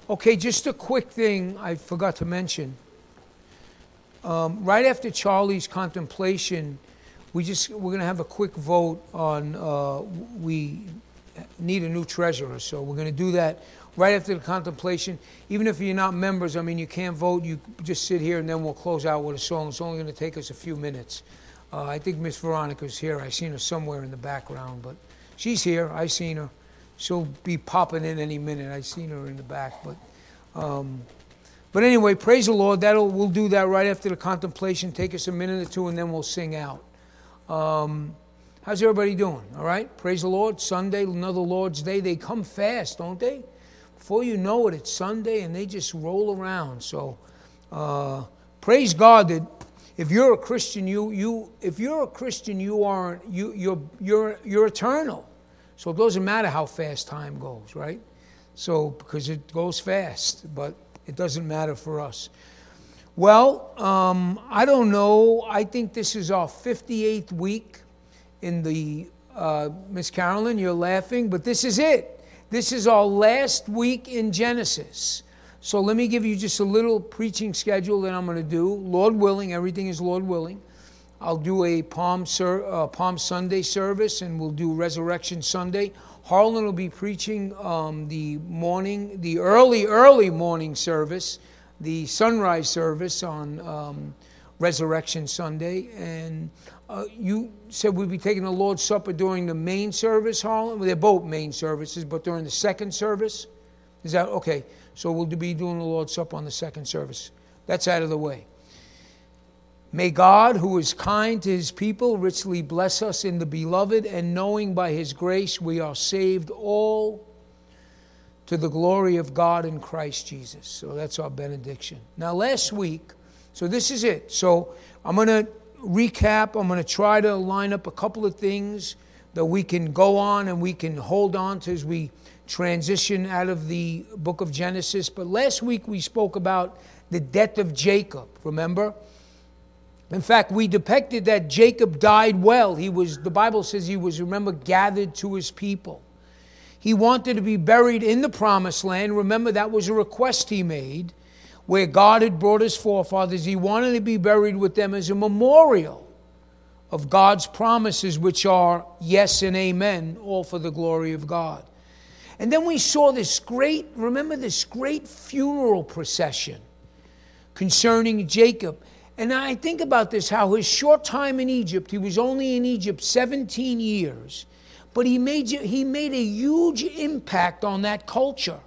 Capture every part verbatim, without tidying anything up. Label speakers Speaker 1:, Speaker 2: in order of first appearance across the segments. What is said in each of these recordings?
Speaker 1: Okay, just a quick thing I forgot to mention. Um, right after Charlie's contemplation, we just we're going to have a quick vote on uh, we need a new treasurer. So we're going to do that right after the contemplation. Even if you're not members, I mean, you can't vote. You just sit here, and then we'll close out with a song. It's only going to take us a few minutes. Uh, I think Miss Veronica's here. I seen her somewhere in the background, but she's here. I seen her. She'll be popping in any minute. I seen her in the back, but. Um, But anyway, praise the Lord. That'll we'll do that right after the contemplation. Take us a minute or two, and then we'll sing out. Um, how's everybody doing? All right? Praise the Lord. Sunday, another Lord's Day. They come fast, don't they? Before you know it, it's Sunday, and they just roll around. So, uh, praise God that if you're a Christian, you you if you're a Christian, you aren't you you're you're you're eternal. So it doesn't matter how fast time goes, right? So because it goes fast, but. It doesn't matter for us. Well, um, I don't know. I think this is our fifty-eighth week in the, uh, Miss Carolyn, you're laughing, but this is it. This is our last week in Genesis. So let me give you just a little preaching schedule that I'm going to do. Lord willing, everything is Lord willing. I'll do a Palm, Sur- uh, Palm Sunday service, and we'll do Resurrection Sunday. Harlan will be preaching um, the morning, the early, early morning service, the sunrise service on um, Resurrection Sunday. And uh, you said we'd be taking the Lord's Supper during the main service, Harlan? Well, they're both main services, but during the second service? Is that okay? So we'll be doing the Lord's Supper on the second service. That's out of the way. May God, who is kind to his people, richly bless us in the beloved, and knowing by his grace we are saved, all to the glory of God in Christ Jesus. So that's our benediction. Now last week, so this is it. So I'm going to recap. I'm going to try to line up a couple of things that we can go on and we can hold on to as we transition out of the book of Genesis. But last week we spoke about the death of Jacob, remember? In fact, we depicted that Jacob died well. He was, the Bible says he was, remember, gathered to his people. He wanted to be buried in the promised land. Remember, that was a request he made where God had brought his forefathers. He wanted to be buried with them as a memorial of God's promises, which are yes and amen, all for the glory of God. And then we saw this great, remember this great funeral procession concerning Jacob. And I think about this, how his short time in Egypt, he was only in Egypt seventeen years, but he made, he made a huge impact on that culture.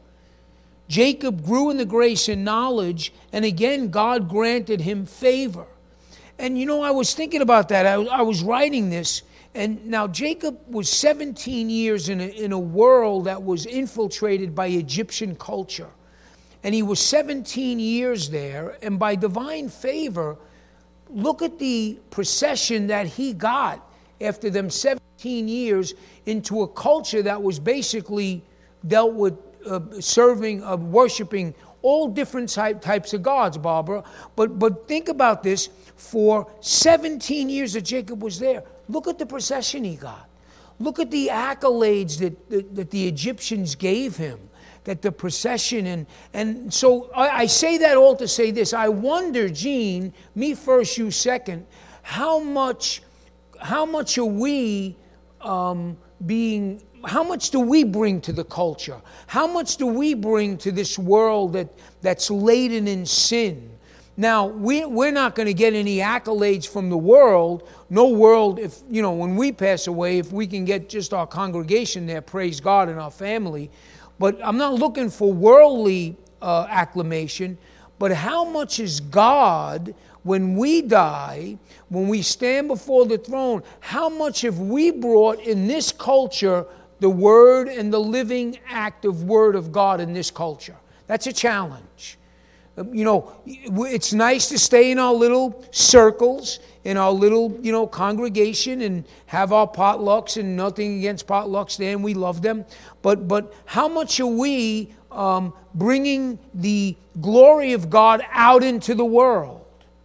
Speaker 1: Jacob grew in the grace and knowledge, and again, God granted him favor. And you know, I was thinking about that. I, I was writing this, and now Jacob was seventeen years in a, in a world that was infiltrated by Egyptian culture. And he was seventeen years there, and by divine favor, look at the procession that he got after them seventeen years into a culture that was basically dealt with uh, serving, uh, worshiping all different type, types of gods, Barbara. But, but think about this, for seventeen years that Jacob was there, look at the procession he got. Look at the accolades that, that, that the Egyptians gave him. That the procession, and and so I, I say that all to say this. I wonder, Gene, me first, you second, how much, how much are we um, being, how much do we bring to the culture? How much do we bring to this world that, that's laden in sin? Now, we, we're not going to get any accolades from the world. No world, if, you know, when we pass away, if we can get just our congregation there, praise God, and our family. But I'm not looking for worldly uh, acclamation, but how much is God, when we die, when we stand before the throne, how much have we brought in this culture the word and the living active word of God in this culture? That's a challenge. You know, it's nice to stay in our little circles, in our little, you know, congregation and have our potlucks, and nothing against potlucks there, and we love them. But but how much are we um, bringing the glory of God out into the world?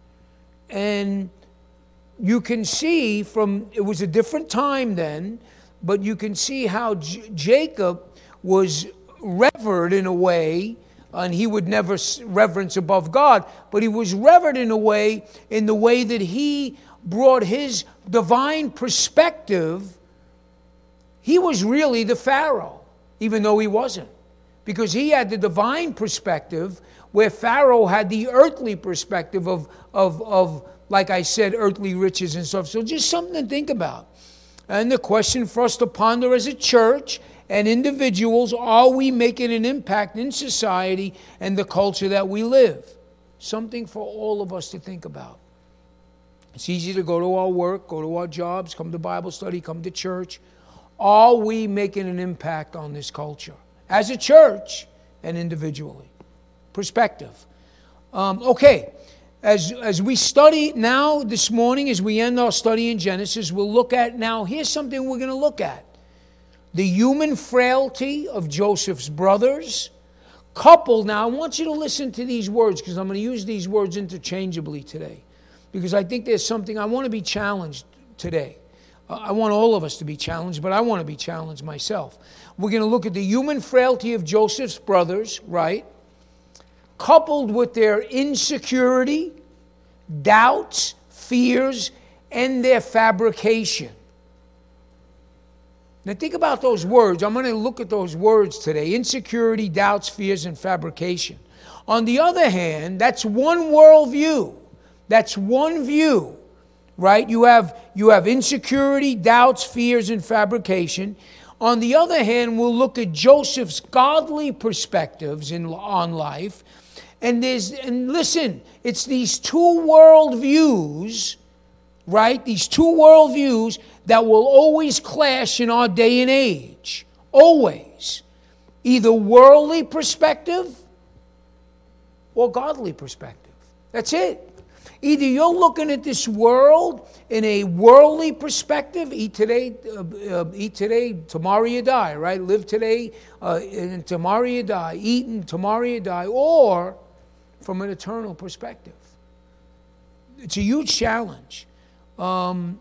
Speaker 1: And you can see from, it was a different time then, but you can see how J- Jacob was revered in a way and he would never s- reverence above God, but he was revered in a way, in the way that he brought his divine perspective. He was really the Pharaoh, even though he wasn't, because he had the divine perspective where Pharaoh had the earthly perspective of, of, of, like I said, earthly riches and stuff. So just something to think about. And the question for us to ponder as a church and individuals, are we making an impact in society and the culture that we live? Something for all of us to think about. It's easy to go to our work, go to our jobs, come to Bible study, come to church. Are we making an impact on this culture as a church and individually? Perspective. Um, okay, as, as we study now this morning, as we end our study in Genesis, we'll look at now, here's something we're going to look at. The human frailty of Joseph's brothers, coupled, now I want you to listen to these words, because I'm going to use these words interchangeably today, because I think there's something, I want to be challenged today. Uh, I want all of us to be challenged, but I want to be challenged myself. We're going to look at the human frailty of Joseph's brothers, right? Coupled with their insecurity, doubts, fears, and their fabrication. Now think about those words. I'm going to look at those words today. Insecurity, doubts, fears, and fabrication. On the other hand, that's one worldview. That's one view, right? You have, you have insecurity, doubts, fears, and fabrication. On the other hand, we'll look at Joseph's godly perspectives in, on life. And there's, and listen, it's these two world views, right? These two world views that will always clash in our day and age. Always. Either worldly perspective or godly perspective. That's it. Either you're looking at this world in a worldly perspective, eat today, uh, uh, eat today, tomorrow you die, right? Live today, uh, and tomorrow you die. Eat and tomorrow you die. Or from an eternal perspective. It's a huge challenge. Um,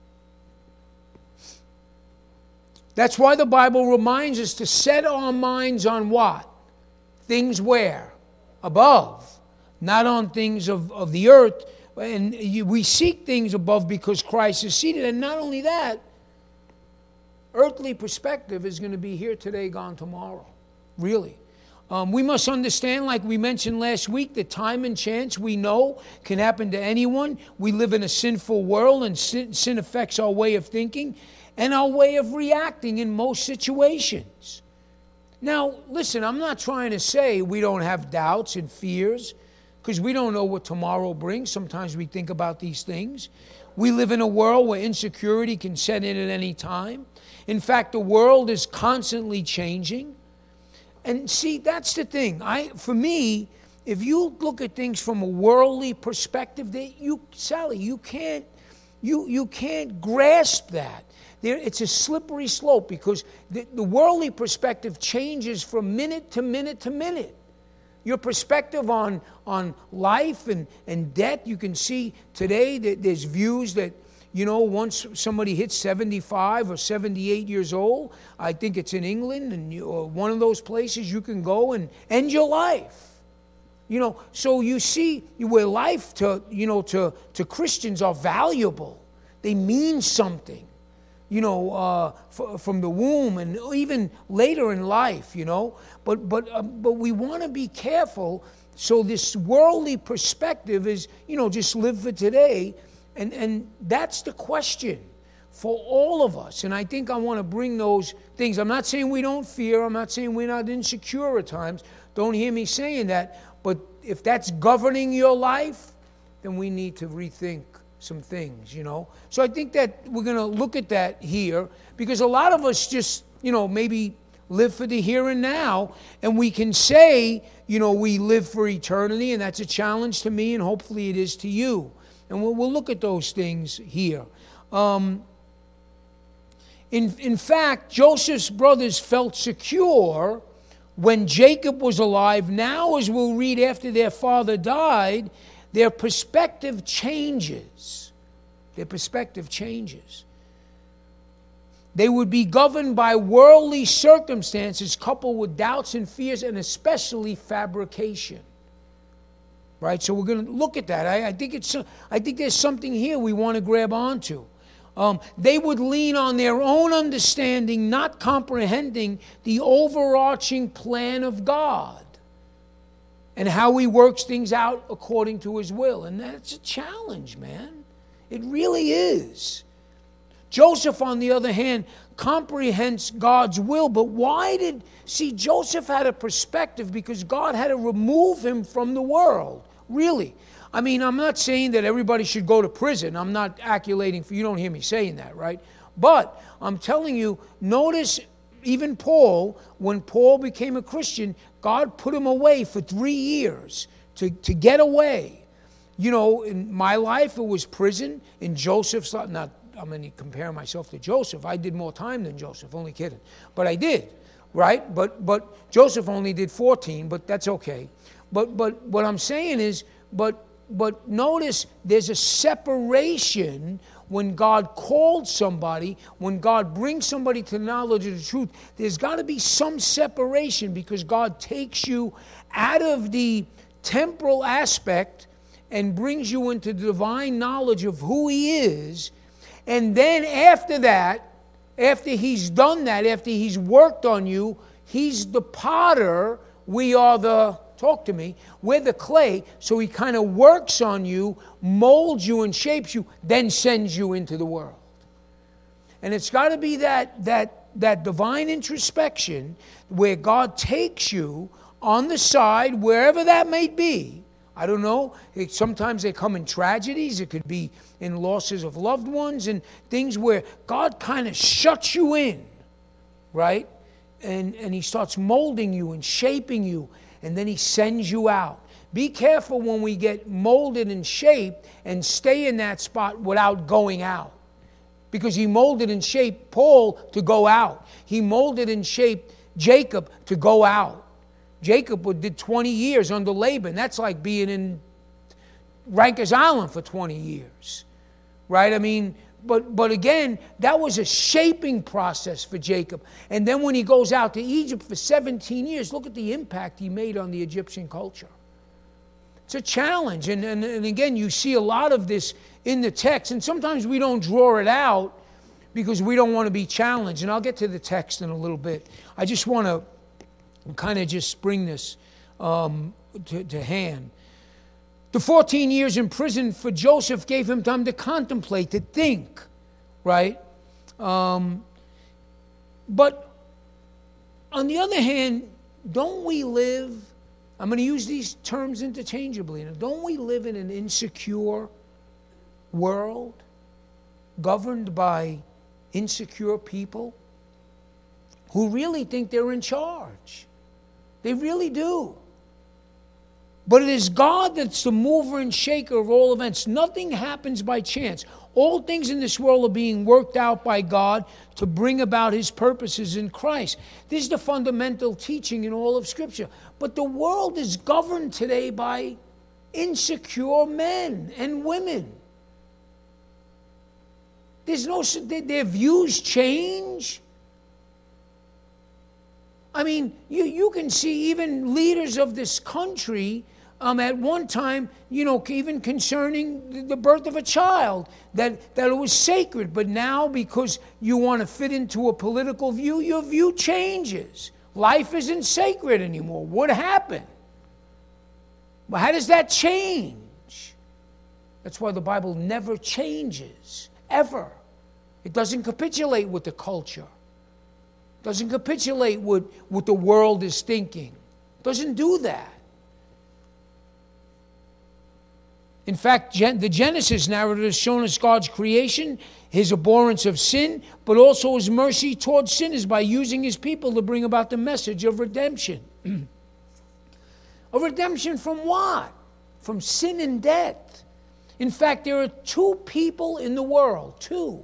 Speaker 1: that's why the Bible reminds us to set our minds on what? Things where? Above. Not on things of, of the earth. And you, we seek things above because Christ is seated. And not only that, earthly perspective is going to be here today, gone tomorrow. Really. Um, we must understand, like we mentioned last week, that time and chance, we know, can happen to anyone. We live in a sinful world, and sin, sin affects our way of thinking and our way of reacting in most situations. Now, listen, I'm not trying to say we don't have doubts and fears, because we don't know what tomorrow brings. Sometimes we think about these things. We live in a world where insecurity can set in at any time. In fact, the world is constantly changing. And see, that's the thing. I, for me, if you look at things from a worldly perspective, that you, Sally, you can't, you you can't grasp that. There, it's a slippery slope because the, the worldly perspective changes from minute to minute to minute. Your perspective on on life and, and death, you can see today that there's views that, you know, once somebody hits seventy-five or seventy-eight years old, I think it's in England and you, or one of those places, you can go and end your life. You know, so you see where life to, you know, to, to Christians are valuable. They mean something, you know, uh, f- from the womb and even later in life, you know. But but uh, but we want to be careful. So this worldly perspective is, you know, just live for today. And and that's the question for all of us. And I think I want to bring those things. I'm not saying we don't fear. I'm not saying we're not insecure at times. Don't hear me saying that. But if that's governing your life, then we need to rethink some things, you know. So I think that we're going to look at that here because a lot of us just, you know, maybe live for the here and now. And we can say, you know, we live for eternity. And that's a challenge to me and hopefully it is to you. And we'll, we'll look at those things here. Um, in, in fact, Joseph's brothers felt secure when Jacob was alive. Now, as we'll read after their father died, their perspective changes. Their perspective changes. They would be governed by worldly circumstances coupled with doubts and fears and especially fabrication. Right? So we're going to look at that. I, I think it's. I think there's something here we want to grab onto. Um, they would lean on their own understanding, not comprehending the overarching plan of God and how He works things out according to His will. And that's a challenge, man. It really is. Joseph, on the other hand, comprehends God's will. But why did... See, Joseph had a perspective because God had to remove him from the world. Really. I mean, I'm not saying that everybody should go to prison. I'm not acculating for... You don't hear me saying that, right? But I'm telling you, notice even Paul, when Paul became a Christian, God put him away for three years to, to get away. You know, in my life, it was prison. In Joseph's life, not... I'm going to compare myself to Joseph. I did more time than Joseph, only kidding. But I did, right? But but Joseph only did fourteen, but that's okay. But but what I'm saying is, but but notice there's a separation when God called somebody, when God brings somebody to the knowledge of the truth. There's got to be some separation because God takes you out of the temporal aspect and brings you into the divine knowledge of who He is. And then after that, after He's done that, after He's worked on you, He's the potter, we are the, talk to me, we're the clay, so He kind of works on you, molds you and shapes you, then sends you into the world. And it's got to be that, that, that divine introspection where God takes you on the side, wherever that may be. I don't know. It, sometimes they come in tragedies. It could be in losses of loved ones and things where God kind of shuts you in, right? And, and He starts molding you and shaping you, and then He sends you out. Be careful when we get molded and shaped and stay in that spot without going out. Because He molded and shaped Paul to go out. He molded and shaped Jacob to go out. Jacob did twenty years under Laban. That's like being in Rikers Island for twenty years, right? I mean, but but again, that was a shaping process for Jacob. And then when he goes out to Egypt for seventeen years, look at the impact he made on the Egyptian culture. It's a challenge. And, and, and again, you see a lot of this in the text. And sometimes we don't draw it out because we don't want to be challenged. And I'll get to the text in a little bit. I just want to kind of just bring this um, to, to hand. The fourteen years in prison for Joseph gave him time to contemplate, to think, right? Um, but on the other hand, don't we live, I'm going to use these terms interchangeably, don't we live in an insecure world governed by insecure people who really think they're in charge? They really do. But it is God that's the mover and shaker of all events. Nothing happens by chance. All things in this world are being worked out by God to bring about His purposes in Christ. This is the fundamental teaching in all of Scripture. But the world is governed today by insecure men and women. There's no, their views change. I mean, you, you can see even leaders of this country um, at one time, you know, even concerning the birth of a child, that, that it was sacred. But now, because you want to fit into a political view, your view changes. Life isn't sacred anymore. What happened? Well, how does that change? That's why the Bible never changes, ever. It doesn't capitulate with the culture. Doesn't capitulate with what the world is thinking. Doesn't do that. In fact, the Genesis narrative has shown us God's creation, His abhorrence of sin, but also His mercy towards sinners by using His people to bring about the message of redemption. A redemption from what? From sin and death. In fact, there are two people in the world, two.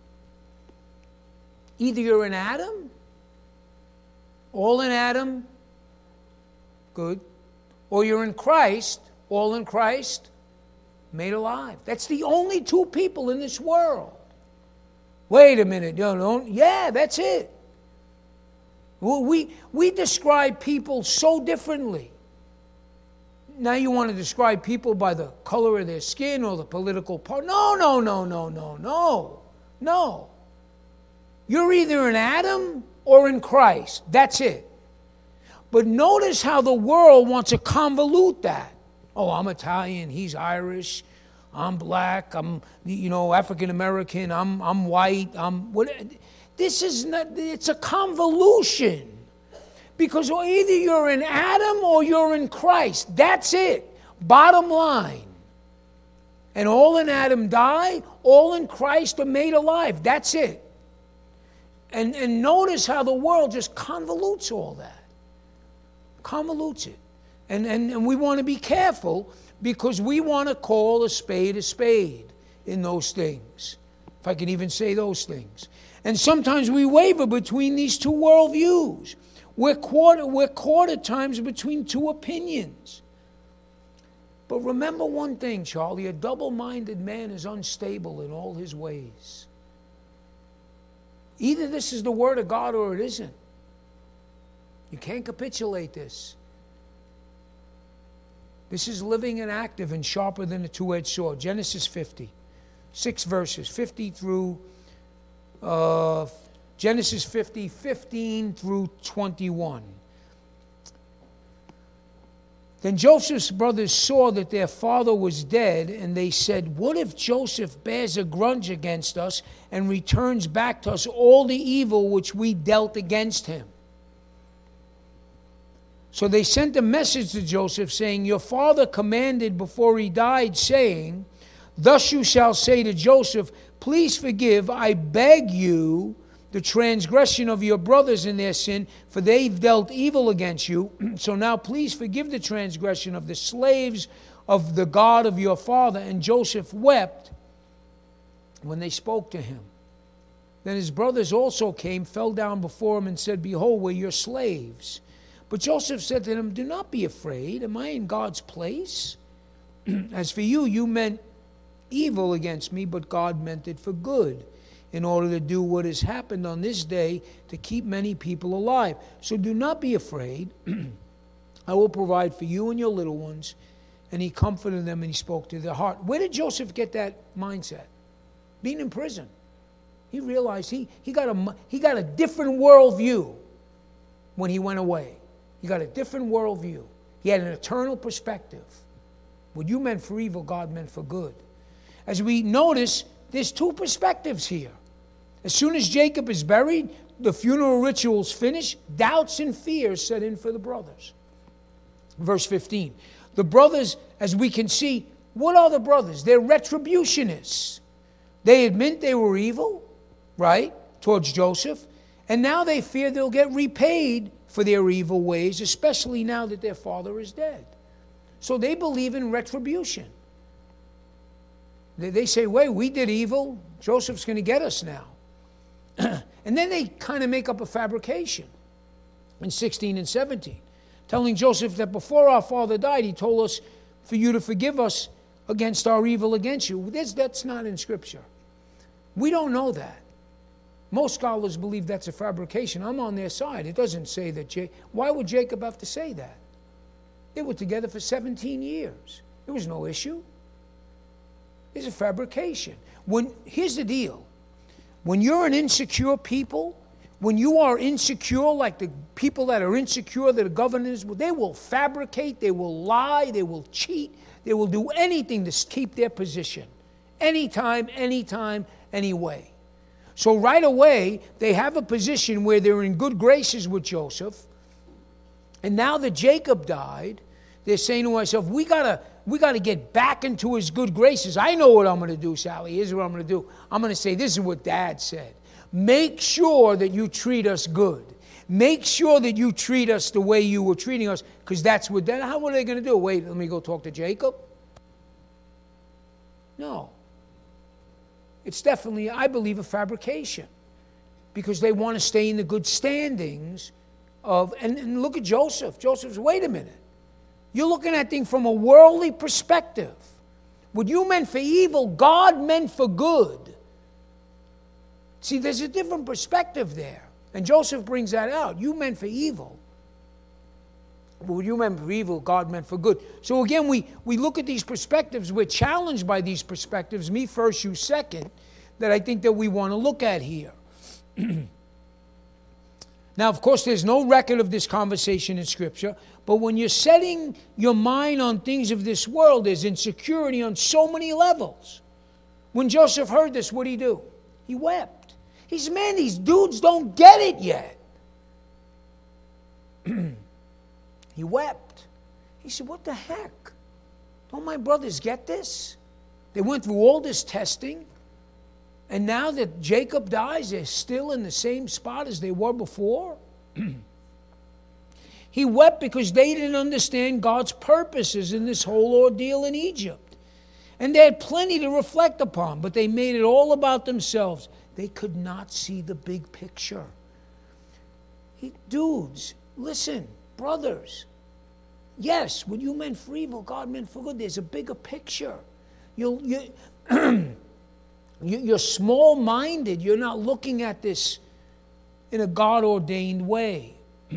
Speaker 1: Either you're in Adam, all in Adam, good. Or you're in Christ, all in Christ, made alive. That's the only two people in this world. Wait a minute, no, no, yeah, that's it. Well, we, we describe people so differently. Now you want to describe people by the color of their skin or the political party. No, no, no, no, no, no, no. You're either in Adam or in Christ. That's it. But notice how the world wants to convolute that. Oh, I'm Italian, he's Irish, I'm black, I'm, you know, African American, I'm I'm white, I'm what. This is not, it's a convolution. Because either you're in Adam or you're in Christ. That's it. Bottom line. And all in Adam die, all in Christ are made alive. That's it. And, and notice how the world just convolutes all that. Convolutes it. And, and, and we want to be careful because we want to call a spade a spade in those things. If I can even say those things. And sometimes we waver between these two worldviews. We're caught, we're caught at times between two opinions. But remember one thing, Charlie, a double-minded man is unstable in all his ways. Either this is the word of God or it isn't. You can't capitulate this. This is living and active and sharper than a two-edged sword. Genesis fifty, six verses, fifty through uh, Genesis fifty, fifteen through twenty-one. Then Joseph's brothers saw that their father was dead, and they said, "What if Joseph bears a grudge against us and returns back to us all the evil which we dealt against him?" So they sent a message to Joseph, saying, "Your father commanded before he died, saying, 'Thus you shall say to Joseph, please forgive, I beg you, the transgression of your brothers in their sin, for they've dealt evil against you. So now please forgive the transgression of the slaves of the God of your father.' And Joseph wept when they spoke to him. Then his brothers also came, fell down before him, and said, 'Behold, we're your slaves.' But Joseph said to them, 'Do not be afraid. Am I in God's place? As for you, you meant evil against me, but God meant it for good, in order to do what has happened on this day, to keep many people alive. So do not be afraid. I will provide for you and your little ones.' And he comforted them and he spoke to their heart." Where did Joseph get that mindset? Being in prison. He realized he, he, got a, he got a different worldview when he went away. He got a different worldview. He had an eternal perspective. What you meant for evil, God meant for good. As we notice, there's two perspectives here. As soon as Jacob is buried, the funeral rituals finish, doubts and fears set in for the brothers. Verse fifteen. The brothers, as we can see, what are the brothers? They're retributionists. They admit they were evil, right, towards Joseph, and now they fear they'll get repaid for their evil ways, especially now that their father is dead. So they believe in retribution. They, they say, wait, we did evil, Joseph's going to get us now. And then they kind of make up a fabrication in sixteen and seventeen, telling Joseph that before our father died, he told us for you to forgive us against our evil against you. That's, that's not in Scripture. We don't know that. Most scholars believe that's a fabrication. I'm on their side. It doesn't say that. J- Why would Jacob have to say that? They were together for seventeen years. There was no issue. It's a fabrication. When, here's the deal. When you're an insecure people, when you are insecure like the people that are insecure, that are governors, they will fabricate, they will lie, they will cheat, they will do anything to keep their position. Anytime, anytime, anyway. So right away, they have a position where they're in good graces with Joseph. And now that Jacob died, they're saying to themselves, we gotta, we gotta get back into his good graces. I know what I'm going to do, Sally. Here's what I'm going to do. I'm going to say, this is what Dad said. Make sure that you treat us good. Make sure that you treat us the way you were treating us, because that's what, Dad, how are they going to do? Wait, let me go talk to Jacob? No. It's definitely, I believe, a fabrication, because they want to stay in the good standings of, and, and look at Joseph. Joseph's, wait a minute. You're looking at things from a worldly perspective. What you meant for evil, God meant for good. See, there's a different perspective there. And Joseph brings that out. You meant for evil. But what you meant for evil, God meant for good. So again, we, we look at these perspectives. We're challenged by these perspectives. Me first, you second. That I think that we want to look at here. Now, of course, there's no record of this conversation in Scripture. But when you're setting your mind on things of this world, there's insecurity on so many levels. When Joseph heard this, what did he do? He wept. He said, man, these dudes don't get it yet. He wept. He said, what the heck? Don't my brothers get this? They went through all this testing. And now that Jacob dies, they're still in the same spot as they were before. He wept because they didn't understand God's purposes in this whole ordeal in Egypt. And they had plenty to reflect upon, but they made it all about themselves. They could not see the big picture. He, dudes, listen, brothers. Yes, what you meant for evil, God meant for good. There's a bigger picture. You'll, you, you're small-minded. You're not looking at this in a God-ordained way.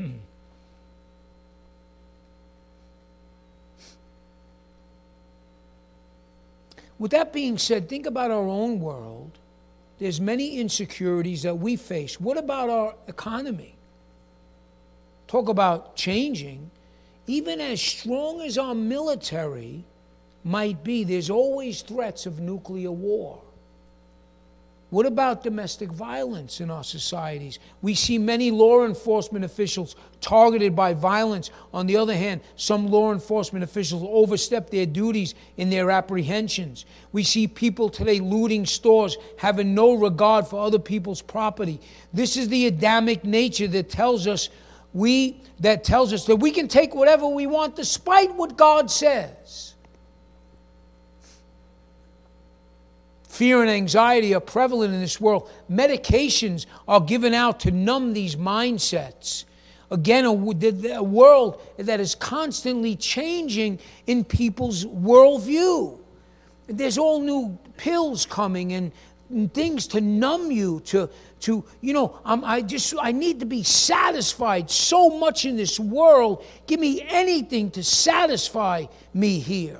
Speaker 1: With that being said, think about our own world. There's many insecurities that we face. What about our economy? Talk about changing. Even as strong as our military might be, there's always threats of nuclear war. What about domestic violence in our societies? We see many law enforcement officials targeted by violence. On the other hand, some law enforcement officials overstep their duties in their apprehensions. We see people today looting stores, having no regard for other people's property. This is the Adamic nature that tells us we that tells us that we can take whatever we want despite what God says. Fear and anxiety are prevalent in this world. Medications are given out to numb these mindsets. Again, a, a world that is constantly changing in people's worldview. There's all new pills coming and, and things to numb you, to, to you know, um, I just, I need to be satisfied so much in this world. Give me anything to satisfy me here.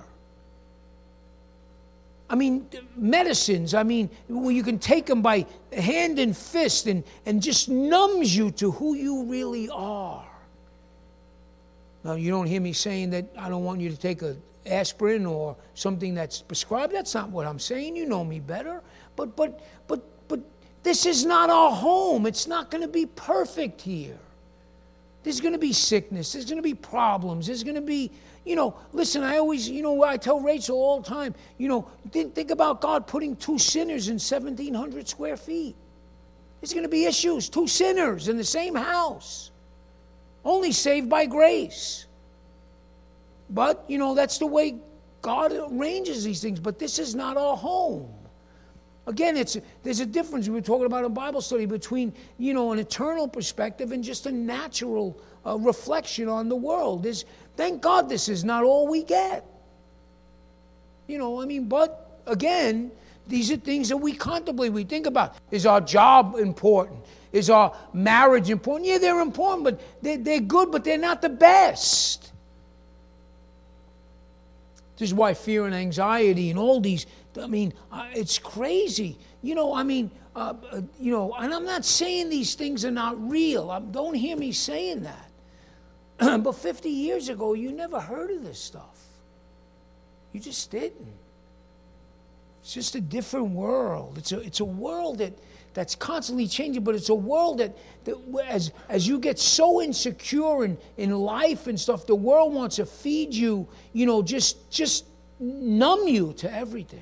Speaker 1: I mean, medicines, I mean, well, you can take them by hand and fist and, and just numbs you to who you really are. Now, you don't hear me saying that I don't want you to take an aspirin or something that's prescribed. That's not what I'm saying. You know me better. But, but, but, but this is not our home. It's not going to be perfect here. There's going to be sickness. There's going to be problems. There's going to be... You know, listen, I always, you know, I tell Rachel all the time, you know, think, think about God putting two sinners in seventeen hundred square feet. There's going to be issues. Two sinners in the same house. Only saved by grace. But, you know, that's the way God arranges these things. But this is not our home. Again, it's there's a difference, we were talking about in Bible study, between, you know, an eternal perspective and just a natural uh, reflection on the world. There's, thank God this is not all we get. You know, I mean, but again, these are things that we contemplate, we think about. Is our job important? Is our marriage important? Yeah, they're important, but they're, they're good, but they're not the best. This is why fear and anxiety and all these, I mean, uh, it's crazy. You know, I mean, uh, uh, you know, and I'm not saying these things are not real. Um, don't hear me saying that. But fifty years ago, you never heard of this stuff. You just didn't. It's just a different world. It's a, it's a world that, that's constantly changing, but it's a world that, that as, as you get so insecure in, in life and stuff, the world wants to feed you, you know, just, just numb you to everything.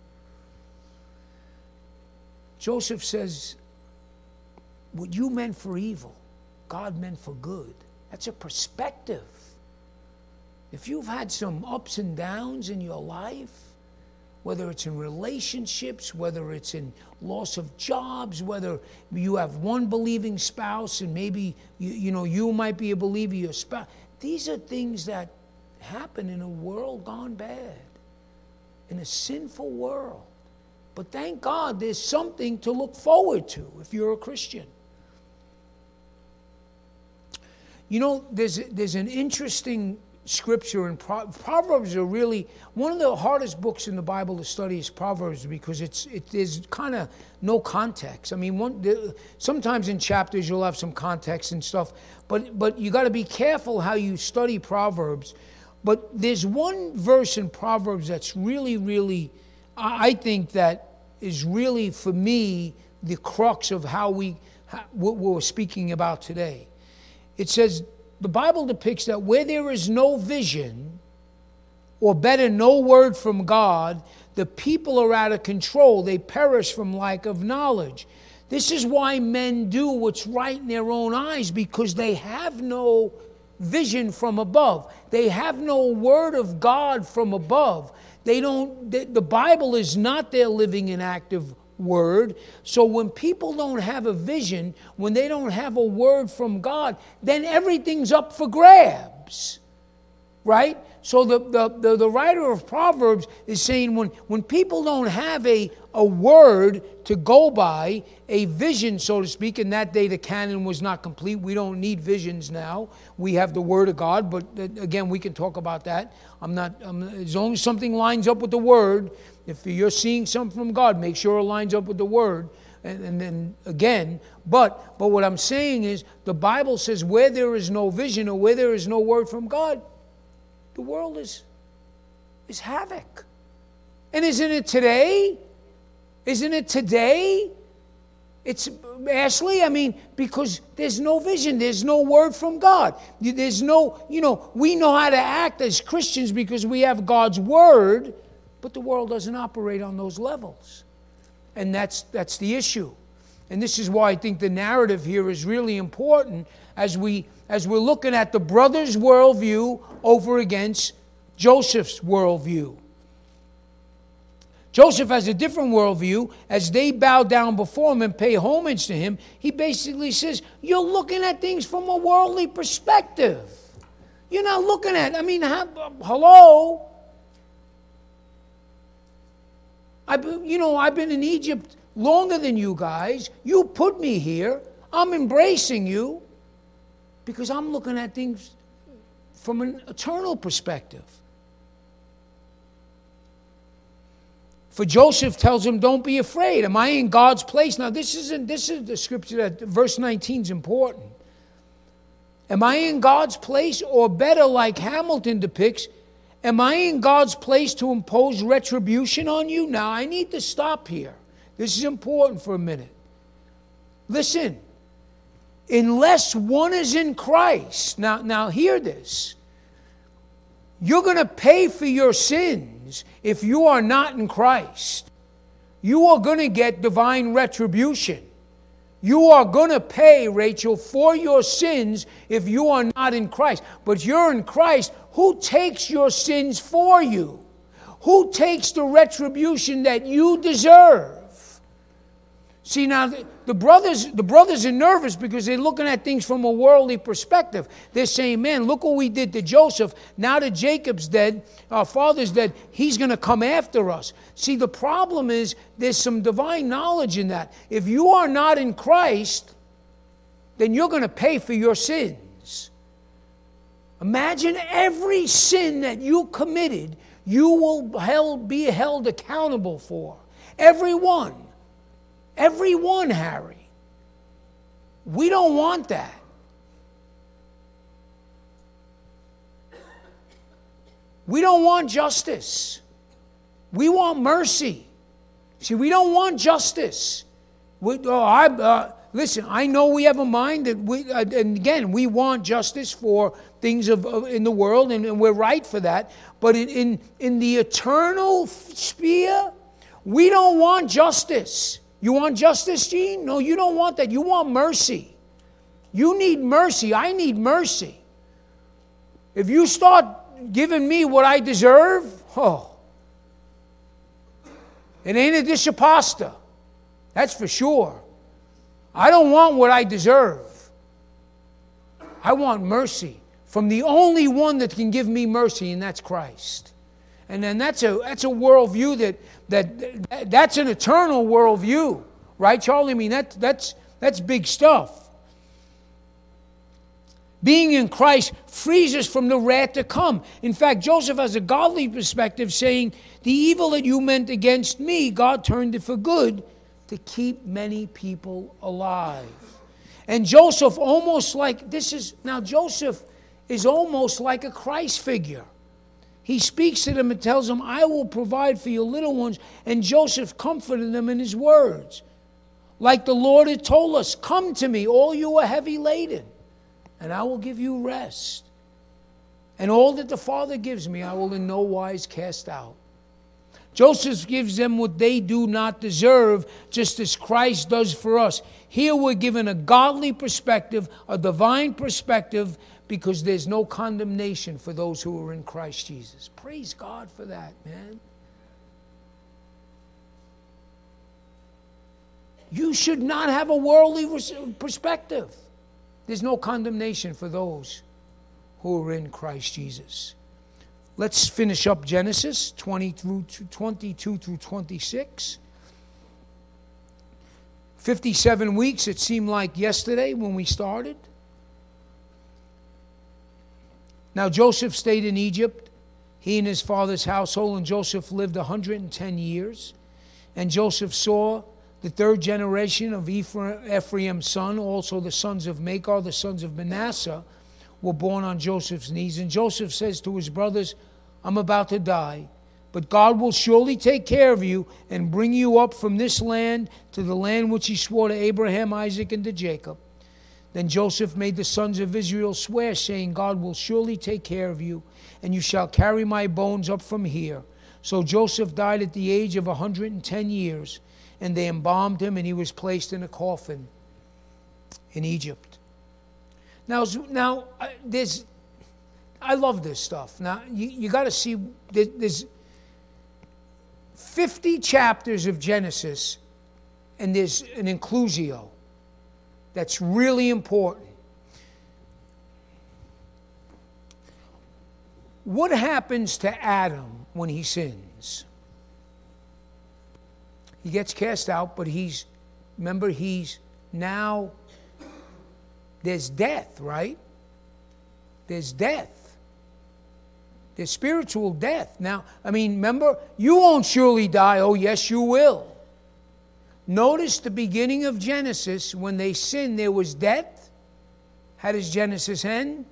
Speaker 1: Joseph says, what you meant for evil, God meant for good. That's a perspective. If you've had some ups and downs in your life, whether it's in relationships, whether it's in loss of jobs, whether you have one believing spouse and maybe you, you know you might be a believer, your spouse, these are things that happen in a world gone bad, in a sinful world. But thank God there's something to look forward to if you're a Christian. You know, there's, there's an interesting scripture in Pro- Proverbs are really, one of the hardest books in the Bible to study is Proverbs because it's it, there's kind of no context. I mean, one, the, sometimes in chapters you'll have some context and stuff, but, but you got to be careful how you study Proverbs. But there's one verse in Proverbs that's really, really, I think that is really, for me, the crux of how we, how, what we're speaking about today. It says, the Bible depicts that where there is no vision, or better, no word from God, the people are out of control. They perish from lack of knowledge. This is why men do what's right in their own eyes, because they have no vision from above. They have no word of God from above. They don't. The, the Bible is not their living and active word. So when people don't have a vision, when they don't have a word from God, then everything's up for grabs, right? So the, the, the, the writer of Proverbs is saying when, when people don't have a, a word to go by, a vision, so to speak, in that day the canon was not complete. We don't need visions now. We have the word of God, but again, we can talk about that. I'm not, I'm, as long as something lines up with the word, if you're seeing something from God, make sure it lines up with the word. And, and then again, but but what I'm saying is the Bible says where there is no vision or where there is no word from God, the world is, is havoc. And isn't it today? Isn't it today? It's, Ashley, I mean, because there's no vision, there's no word from God. There's no, you know, we know how to act as Christians because we have God's word, but the world doesn't operate on those levels. And that's that's the issue. And this is why I think the narrative here is really important as we as we're looking at the brothers' worldview over against Joseph's worldview. Joseph has a different worldview. As they bow down before him and pay homage to him, he basically says, you're looking at things from a worldly perspective. You're not looking at, I mean, hello? I've, you know, I've been in Egypt longer than you guys. You put me here. I'm embracing you because I'm looking at things from an eternal perspective. For Joseph tells him, don't be afraid. Am I in God's place? Now, this isn't, this is the scripture that verse nineteen is important. Am I in God's place? Or better, like Hamilton depicts, am I in God's place to impose retribution on you? Now, I need to stop here. This is important for a minute. Listen, unless one is in Christ, now, now hear this. You're going to pay for your sins if you are not in Christ. You are going to get divine retribution. You are going to pay, Rachel, for your sins if you are not in Christ. But you're in Christ. Who takes your sins for you? Who takes the retribution that you deserve? See, now, the, the brothers the brothers are nervous because they're looking at things from a worldly perspective. They're saying, man, look what we did to Joseph. Now that Jacob's dead, our father's dead, he's going to come after us. See, the problem is there's some divine knowledge in that. If you are not in Christ, then you're going to pay for your sins. Imagine every sin that you committed, you will held, be held accountable for. Every one. Every one, Harry. We don't want that. We don't want justice. We want mercy. See, we don't want justice. We, oh, I, uh, listen, I know we have a mind that we, uh, and again, we want justice for things of, of in the world, and, and we're right for that. But in, in, in the eternal sphere, we don't want justice. You want justice, Gene? No, you don't want that. You want mercy. You need mercy. I need mercy. If you start giving me what I deserve, oh, it ain't a dish of pasta. That's for sure. I don't want what I deserve. I want mercy from the only one that can give me mercy, and that's Christ. And then that's a that's a worldview that that that's an eternal worldview, right, Charlie? I mean that that's that's big stuff. Being in Christ frees us from the wrath to come. In fact, Joseph has a godly perspective, saying, the evil that you meant against me, God turned it for good to keep many people alive. And Joseph almost like, this is, now Joseph is almost like a Christ figure. He speaks to them and tells them, I will provide for your little ones. And Joseph comforted them in his words. Like the Lord had told us, come to me, all you are heavy laden, and I will give you rest. And all that the Father gives me, I will in no wise cast out. Joseph gives them what they do not deserve, just as Christ does for us. Here we're given a godly perspective, a divine perspective, because there's no condemnation for those who are in Christ Jesus. Praise God for that, man. You should not have a worldly perspective. There's no condemnation for those who are in Christ Jesus. Let's finish up Genesis twenty through twenty-two through twenty-six. fifty-seven weeks, it seemed like yesterday when we started. Now Joseph stayed in Egypt, he and his father's household, and Joseph lived one hundred ten years. And Joseph saw the third generation of Ephraim's son, also the sons of Machir, the sons of Manasseh, were born on Joseph's knees. And Joseph says to his brothers, I'm about to die, but God will surely take care of you and bring you up from this land to the land which he swore to Abraham, Isaac, and to Jacob. Then Joseph made the sons of Israel swear, saying, God will surely take care of you, and you shall carry my bones up from here. So Joseph died at the age of one hundred ten years, and they embalmed him, and he was placed in a coffin in Egypt. Now, now uh, there's, I love this stuff. Now, you, you got to see, there's fifty chapters of Genesis, and there's an inclusio that's really important. What happens to Adam when he sins? He gets cast out, but he's, remember, he's now, there's death, right? There's death. There's spiritual death. Now, I mean, remember, you won't surely die. Oh, yes, you will. Notice the beginning of Genesis, when they sinned, there was death. How does Genesis end?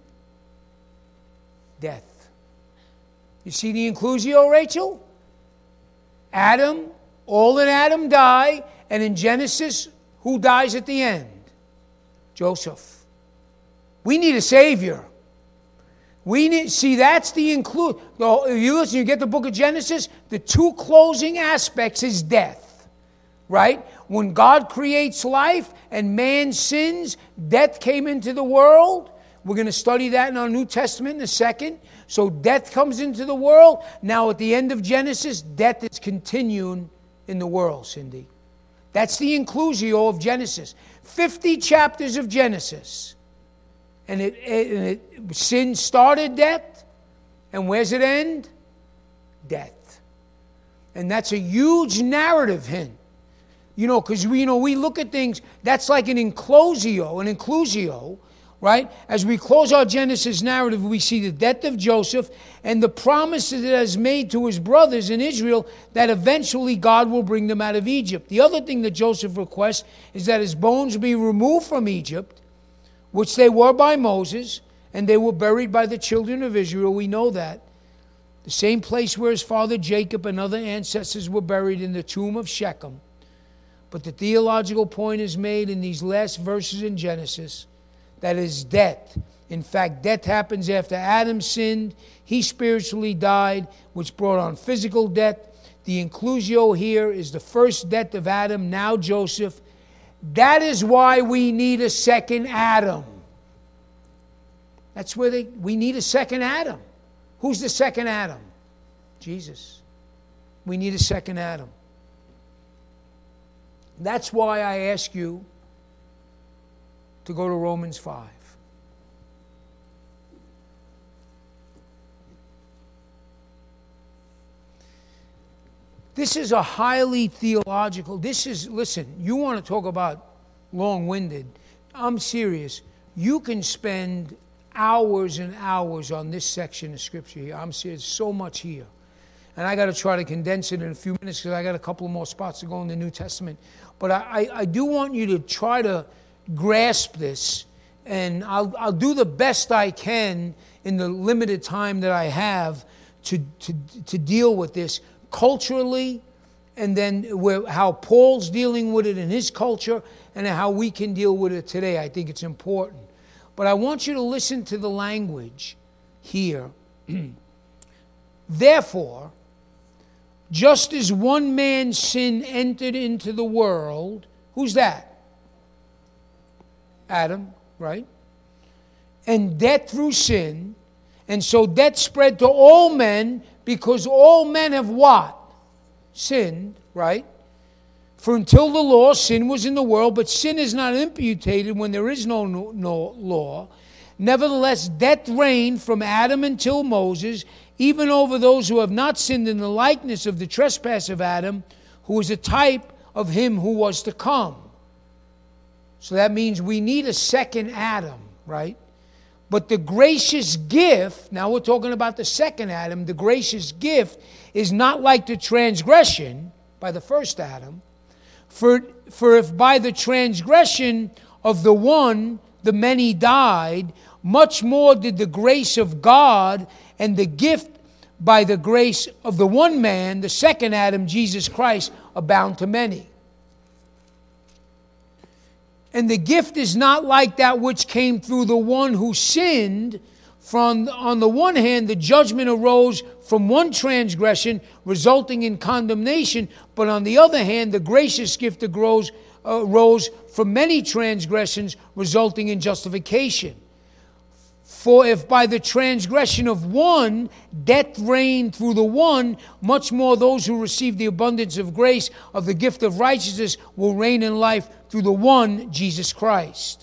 Speaker 1: Death. You see the inclusio, Rachel? Adam, all in Adam die, and in Genesis, who dies at the end? Joseph. We need a Savior. We need, see, that's the include. You listen, you get the book of Genesis, the two closing aspects is death, right? When God creates life and man sins, death came into the world. We're going to study that in our New Testament in a second. So death comes into the world. Now at the end of Genesis, death is continuing in the world, Cindy. That's the inclusio of Genesis. fifty chapters of Genesis. And it, it, and it sin started death. And where's it end? Death. And that's a huge narrative hint. You know, because we, you know, we look at things, that's like an inclusio, an inclusio, right? As we close our Genesis narrative, we see the death of Joseph and the promises it has made to his brothers in Israel that eventually God will bring them out of Egypt. The other thing that Joseph requests is that his bones be removed from Egypt, which they were by Moses, and they were buried by the children of Israel. We know that. The same place where his father Jacob and other ancestors were buried, in the tomb of Shechem. But the theological point is made in these last verses in Genesis, that is death. In fact, death happens after Adam sinned. He spiritually died, which brought on physical death. The inclusio here is the first death of Adam, now Joseph. That is why we need a second Adam. That's where they, we need a second Adam. Who's the second Adam? Jesus. We need a second Adam. That's why I ask you to go to Romans five. This is a highly theological, this is, listen, you want to talk about long-winded. I'm serious. You can spend hours and hours on this section of Scripture here. I'm serious, so much here. And I got to try to condense it in a few minutes because I got a couple more spots to go in the New Testament. But I, I, I do want you to try to grasp this, and I'll, I'll do the best I can in the limited time that I have to, to, to deal with this culturally, and then where, how Paul's dealing with it in his culture, and how we can deal with it today. I think it's important. But I want you to listen to the language here. Therefore, just as one man's sin entered into the world, who's that? Adam, right? And death through sin, and so death spread to all men because all men have what? Sinned, right? For until the law, sin was in the world, but sin is not imputed when there is no, no, no law. Nevertheless, death reigned from Adam until Moses, even over those who have not sinned in the likeness of the trespass of Adam, who is a type of him who was to come. So that means we need a second Adam, right? But the gracious gift, now we're talking about the second Adam, the gracious gift is not like the transgression by the first Adam. For, for if by the transgression of the one the many died, much more did the grace of God and the gift by the grace of the one man, the second Adam, Jesus Christ, abound to many. And the gift is not like that which came through the one who sinned. From, on the one hand, the judgment arose from one transgression, resulting in condemnation. But on the other hand, the gracious gift arose, uh, arose from many transgressions, resulting in justification. For if by the transgression of one, death reigned through the one, much more those who receive the abundance of grace of the gift of righteousness will reign in life through the one, Jesus Christ.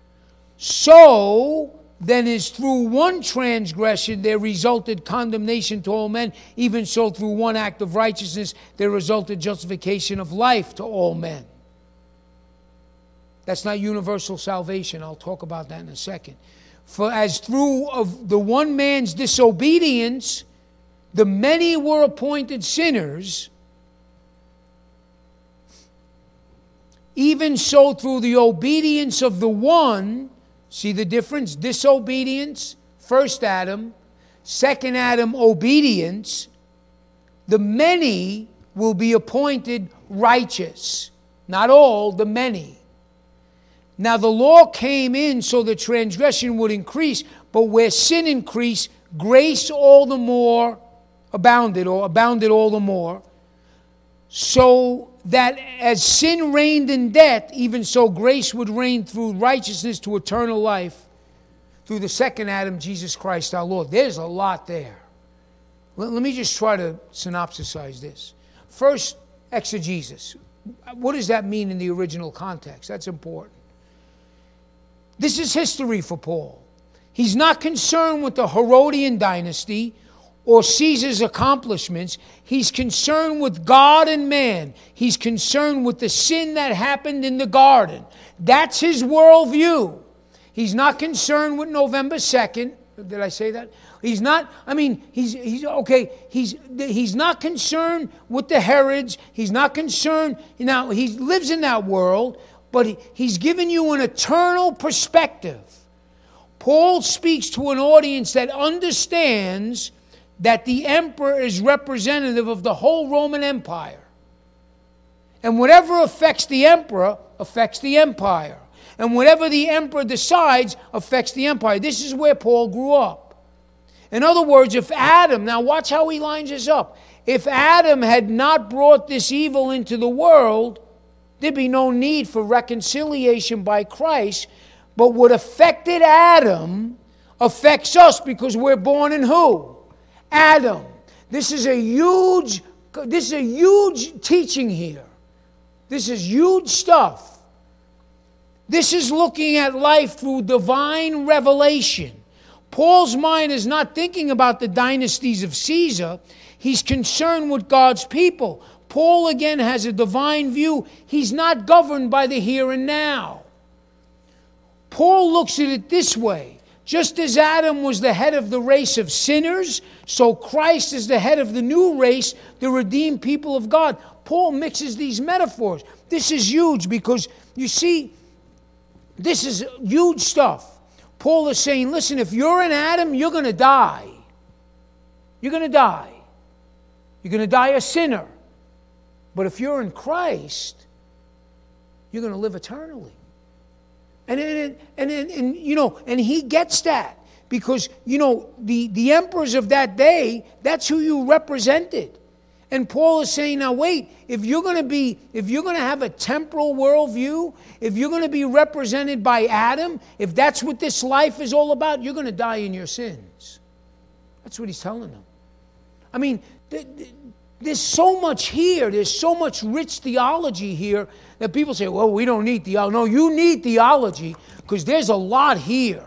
Speaker 1: So then as through one transgression there resulted condemnation to all men, even so through one act of righteousness there resulted justification of life to all men. That's not universal salvation. I'll talk about that in a second. For as through of the one man's disobedience the many were appointed sinners, even so through the obedience of the one, see the difference? Disobedience, first Adam. Second Adam, obedience. The many will be appointed righteous. Not all, the many. Now the law came in so the transgression would increase, but where sin increased, grace all the more abounded, or abounded all the more. So that as sin reigned in death, even so grace would reign through righteousness to eternal life through the second Adam, Jesus Christ our Lord. There's a lot there. Let, let me just try to synopsisize this. First, exegesis. What does that mean in the original context? That's important. This is history for Paul. He's not concerned with the Herodian dynasty or Caesar's accomplishments. He's concerned with God and man. He's concerned with the sin that happened in the garden. That's his worldview. He's not concerned with November second. Did I say that? He's not, I mean, he's, he's okay, he's, he's not concerned with the Herods. He's not concerned, now he lives in that world, but he, he's given you an eternal perspective. Paul speaks to an audience that understands that the emperor is representative of the whole Roman Empire. And whatever affects the emperor affects the empire. And whatever the emperor decides affects the empire. This is where Paul grew up. In other words, if Adam, now watch how he lines this up. If Adam had not brought this evil into the world, there'd be no need for reconciliation by Christ. But what affected Adam affects us because we're born in who? Adam. This is a huge, this is a huge teaching here. This is huge stuff. This is looking at life through divine revelation. Paul's mind is not thinking about the dynasties of Caesar. He's concerned with God's people. Paul again has a divine view. He's not governed by the here and now. Paul looks at it this way. Just as Adam was the head of the race of sinners, so Christ is the head of the new race, the redeemed people of God. Paul mixes these metaphors. This is huge because, you see, this is huge stuff. Paul is saying, listen, if you're in Adam, you're going to die. You're going to die. You're going to die a sinner. But if you're in Christ, you're going to live eternally. And, and, and, and, and, you know, and he gets that. Because, you know, the, the emperors of that day, that's who you represented. And Paul is saying, now wait, if you're going to be, if you're going to have a temporal worldview, if you're going to be represented by Adam, if that's what this life is all about, you're going to die in your sins. That's what he's telling them. I mean, th- th- there's so much here, there's so much rich theology here that people say, well, we don't need theology. No, you need theology because there's a lot here.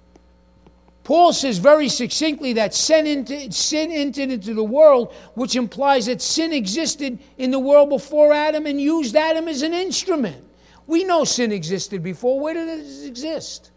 Speaker 1: Paul says very succinctly that sin entered, sin entered into the world, which implies that sin existed in the world before Adam and used Adam as an instrument. We know sin existed before. Where did it exist?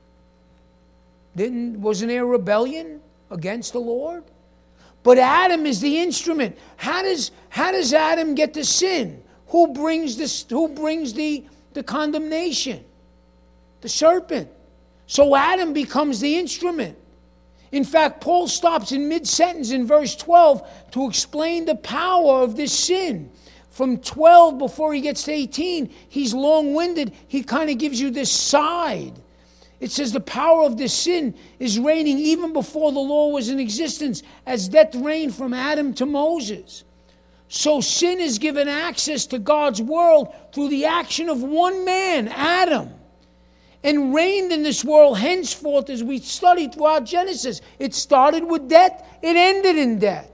Speaker 1: Didn't, wasn't there rebellion against the Lord? But Adam is the instrument. How does, how does Adam get to sin? Who brings, this, who brings the, the condemnation? The serpent. So Adam becomes the instrument. In fact, Paul stops in mid-sentence in verse twelve to explain the power of this sin. From twelve, before he gets to eighteen, he's long-winded. He kind of gives you this side. It says the power of this sin is reigning even before the law was in existence, as death reigned from Adam to Moses. So sin is given access to God's world through the action of one man, Adam, and reigned in this world henceforth as we studied throughout Genesis. It started with death, it ended in death.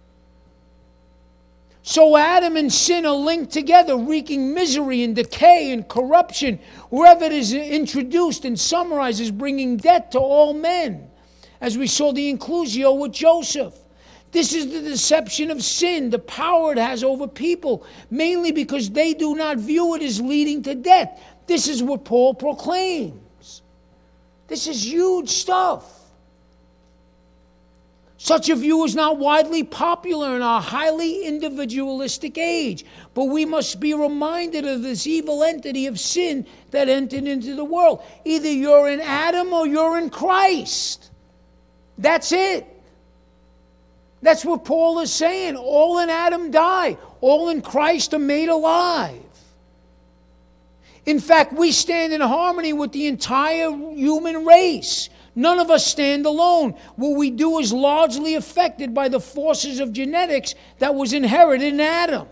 Speaker 1: So Adam and sin are linked together, wreaking misery and decay and corruption wherever it is introduced, and summarizes bringing death to all men, as we saw the inclusio with Joseph. This is the deception of sin, the power it has over people, mainly because they do not view it as leading to death. This is what Paul proclaims. This is huge stuff. Such a view is not widely popular in our highly individualistic age, but we must be reminded of this evil entity of sin that entered into the world. Either you're in Adam or you're in Christ. That's it. That's what Paul is saying. All in Adam die. All in Christ are made alive. In fact, we stand in harmony with the entire human race. None of us stand alone. What we do is largely affected by the forces of genetics that was inherited in Adam.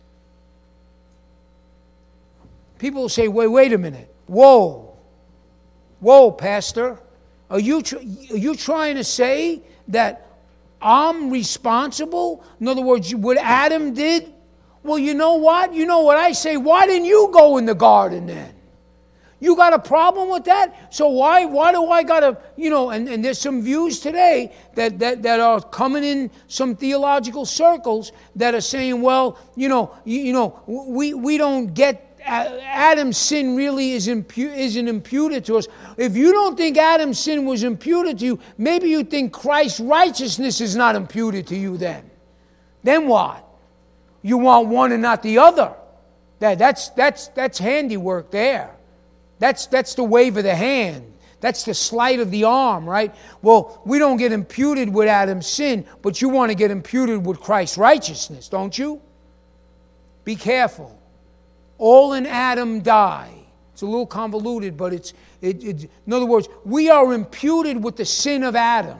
Speaker 1: People will say, wait, wait a minute. Whoa. Whoa, Pastor. Are you, tr- are you trying to say that I'm responsible? In other words, what Adam did? Well, you know what? You know what I say? Why didn't you go in the garden then? You got a problem with that? So why why do I got to, you know, and, and there's some views today that, that, that are coming in some theological circles that are saying, well, you know, you, you know, we, we don't get, uh, Adam's sin really is impu- isn't imputed to us. If you don't think Adam's sin was imputed to you, maybe you think Christ's righteousness is not imputed to you then. Then what? You want one and not the other. That, that's, that's, that's handiwork there. That's, that's the wave of the hand. That's the sleight of the arm, right? Well, we don't get imputed with Adam's sin, but you want to get imputed with Christ's righteousness, don't you? Be careful. All in Adam die. It's a little convoluted, but it's, it, it, in other words, we are imputed with the sin of Adam.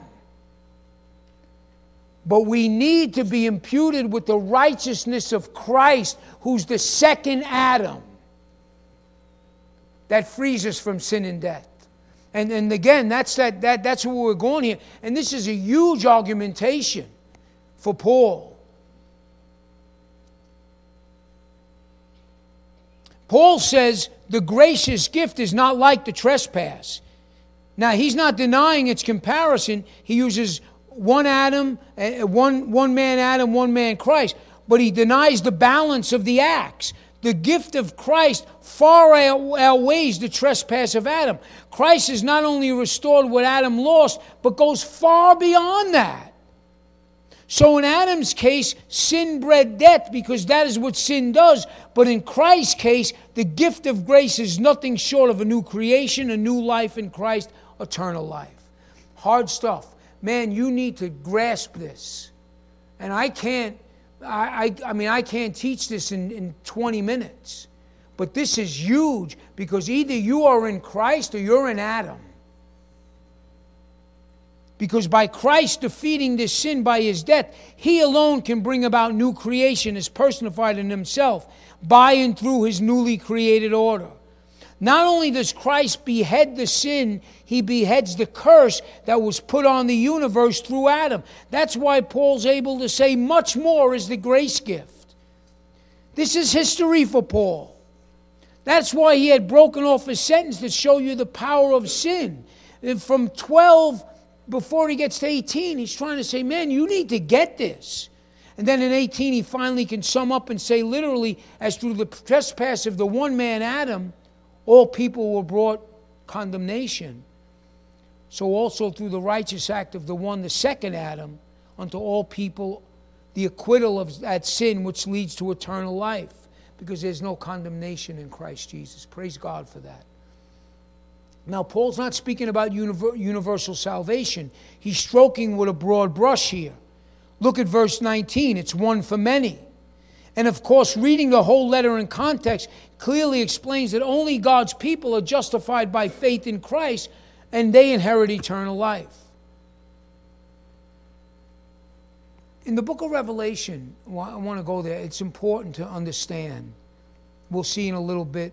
Speaker 1: But we need to be imputed with the righteousness of Christ, who's the second Adam. That frees us from sin and death. And, and again, that's, that, that, that's where we're going here. And this is a huge argumentation for Paul. Paul says the gracious gift is not like the trespass. Now, he's not denying its comparison. He uses one Adam, one, one man Adam, one man Christ. but he denies the balance of the acts. The gift of Christ far outweighs the trespass of Adam. Christ has not only restored what Adam lost, but goes far beyond that. So in Adam's case, sin bred death because that is what sin does. But in Christ's case, the gift of grace is nothing short of a new creation, a new life in Christ, eternal life. Hard stuff. Man, you need to grasp this. And I can't, I, I, I mean, I can't teach this in, in twenty minutes. But this is huge because either you are in Christ or you're in Adam. Because by Christ defeating this sin by his death, he alone can bring about new creation as personified in himself by and through his newly created order. Not only does Christ behead the sin, he beheads the curse that was put on the universe through Adam. That's why Paul's able to say much more is the grace gift. This is history for Paul. That's why he had broken off a sentence to show you the power of sin. And from twelve, before he gets to eighteen, he's trying to say, man, you need to get this. And then in eighteen, he finally can sum up and say literally, as through the trespass of the one man, Adam, all people were brought condemnation. So also through the righteous act of the one, the second Adam, unto all people the acquittal of that sin which leads to eternal life. Because there's no condemnation in Christ Jesus. Praise God for that. Now, Paul's not speaking about universal salvation. He's stroking with a broad brush here. Look at verse nineteen. It's one for many. And of course, reading the whole letter in context clearly explains that only God's people are justified by faith in Christ and they inherit eternal life. In the book of Revelation, I want to go there. It's important to understand. We'll see in a little bit.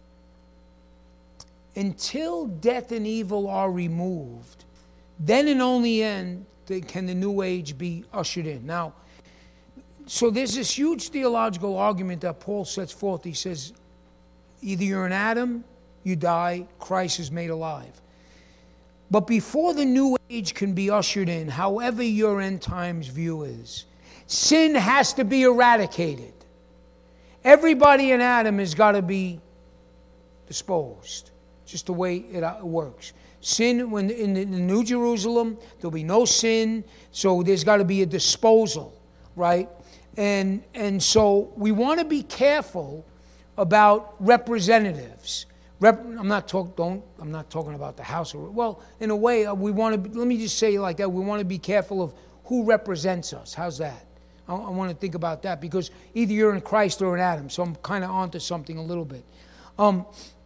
Speaker 1: Until death and evil are removed, then and only then can the new age be ushered in. Now, so there's this huge theological argument that Paul sets forth. He says, either you're in Adam, you die, Christ is made alive. But before the new age can be ushered in, however your end times view is, sin has to be eradicated. Everybody in Adam has got to be disposed. Just the way it works. Sin, when in the New Jerusalem, there'll be no sin, so there's got to be a disposal, right? And and so we want to be careful about representatives. Rep, I'm not talk, don't I'm not talking about the House. Or, well, in a way, we want to. Let me just say it like that. We want to be careful of who represents us. How's that? I, I want to think about that because either you're in Christ or in Adam. So I'm kind of onto something a little bit. Um,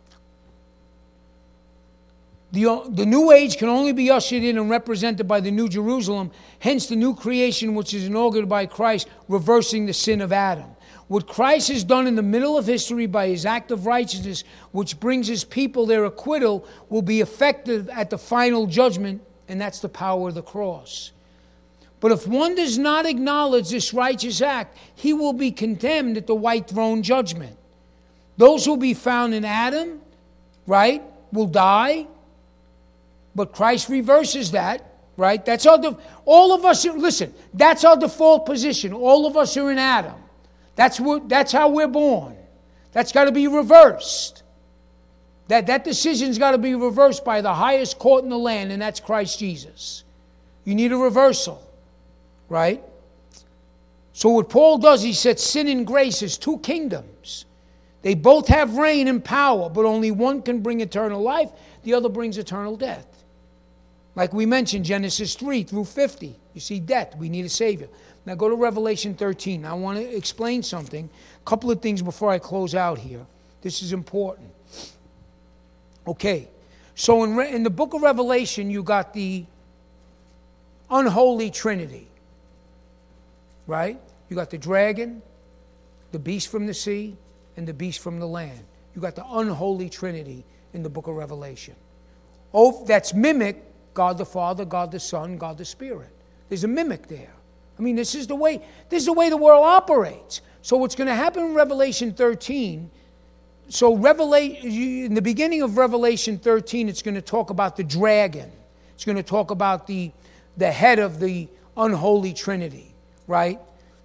Speaker 1: The, the new age can only be ushered in and represented by the New Jerusalem, hence the new creation which is inaugurated by Christ, reversing the sin of Adam. What Christ has done in the middle of history by his act of righteousness, which brings his people their acquittal, will be effective at the final judgment, and that's the power of the cross. But if one does not acknowledge this righteous act, he will be condemned at the white throne judgment. Those who will be found in Adam, right, will die. But Christ reverses that, right? That's our de- all of us. Are, listen, that's our default position. All of us are in Adam. That's what. That's how we're born. That's got to be reversed. That that decision's got to be reversed by the highest court in the land, and that's Christ Jesus. You need a reversal, right? So what Paul does, he says, sin and grace is two kingdoms. They both have reign and power, but only one can bring eternal life. The other brings eternal death. Like we mentioned, Genesis three through fifty. You see death. We need a Savior. Now go to Revelation thirteen. I want to explain something. A couple of things before I close out here. This is important. Okay. So in, Re- in the book of Revelation, you got the unholy Trinity. Right? You got the dragon, the beast from the sea, and the beast from the land. You got the unholy Trinity in the book of Revelation. Oh, that's mimicked God the Father, God the Son, God the Spirit. There's a mimic there. I mean, this is the way, this is the way the world operates. So what's going to happen in Revelation thirteen, so Revelation, in the beginning of Revelation thirteen, it's going to talk about the dragon. It's going to talk about the, the head of the unholy Trinity, right?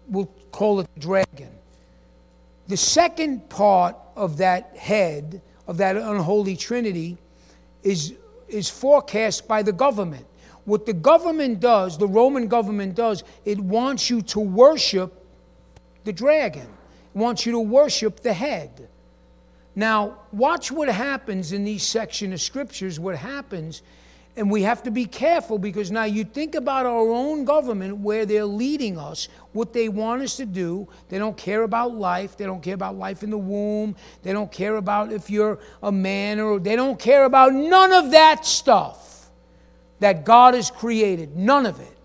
Speaker 1: we'll call it the dragon. The second part of that head, of that unholy trinity, is, is forecast by the government. What the government does, the Roman government does, it wants you to worship the dragon. It wants you to worship the head. Now, watch what happens in these section of scriptures, what happens, and we have to be careful, because now you think about our own government, where they're leading us, what they want us to do. They don't care about life. They don't care about life in the womb. They don't care about if you're a man, or they don't care about none of that stuff that God has created. None of it.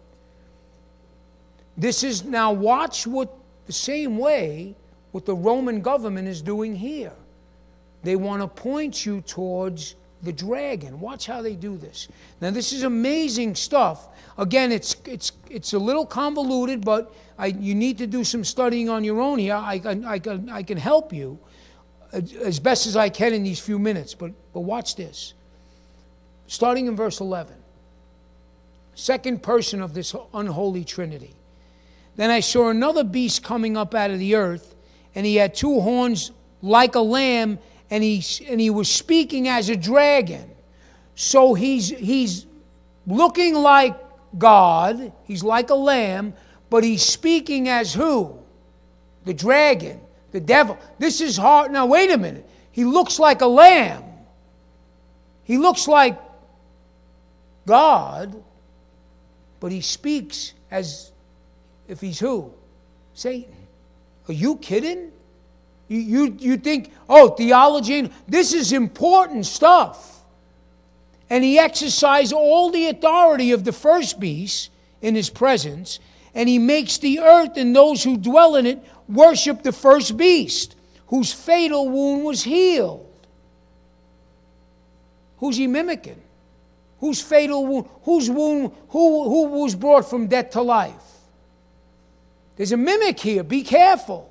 Speaker 1: This is, now watch what, the same way, what the Roman government is doing here. They want to point you towards the dragon. Watch how they do this. Now, this is amazing stuff. Again, it's it's it's a little convoluted, but I, you need to do some studying on your own here. I can I can I can help you as best as I can in these few minutes. But but watch this. Starting in verse eleven. Second person of this unholy trinity. Then I saw another beast coming up out of the earth, and he had two horns like a lamb, and he and he was speaking as a dragon. So he's he's looking like God. He's like a lamb, but he's speaking as who? The dragon, the devil. This is hard. Now wait a minute. He looks like a lamb. He looks like God, but he speaks as if he's who? Satan. Are you kidding? You, you, you think, oh, theology, this is important stuff. And he exercised all the authority of the first beast in his presence, and he makes the earth and those who dwell in it worship the first beast, whose fatal wound was healed. Who's he mimicking? Whose fatal wound? Whose wound? Who, who was brought from death to life? There's a mimic here. Be careful.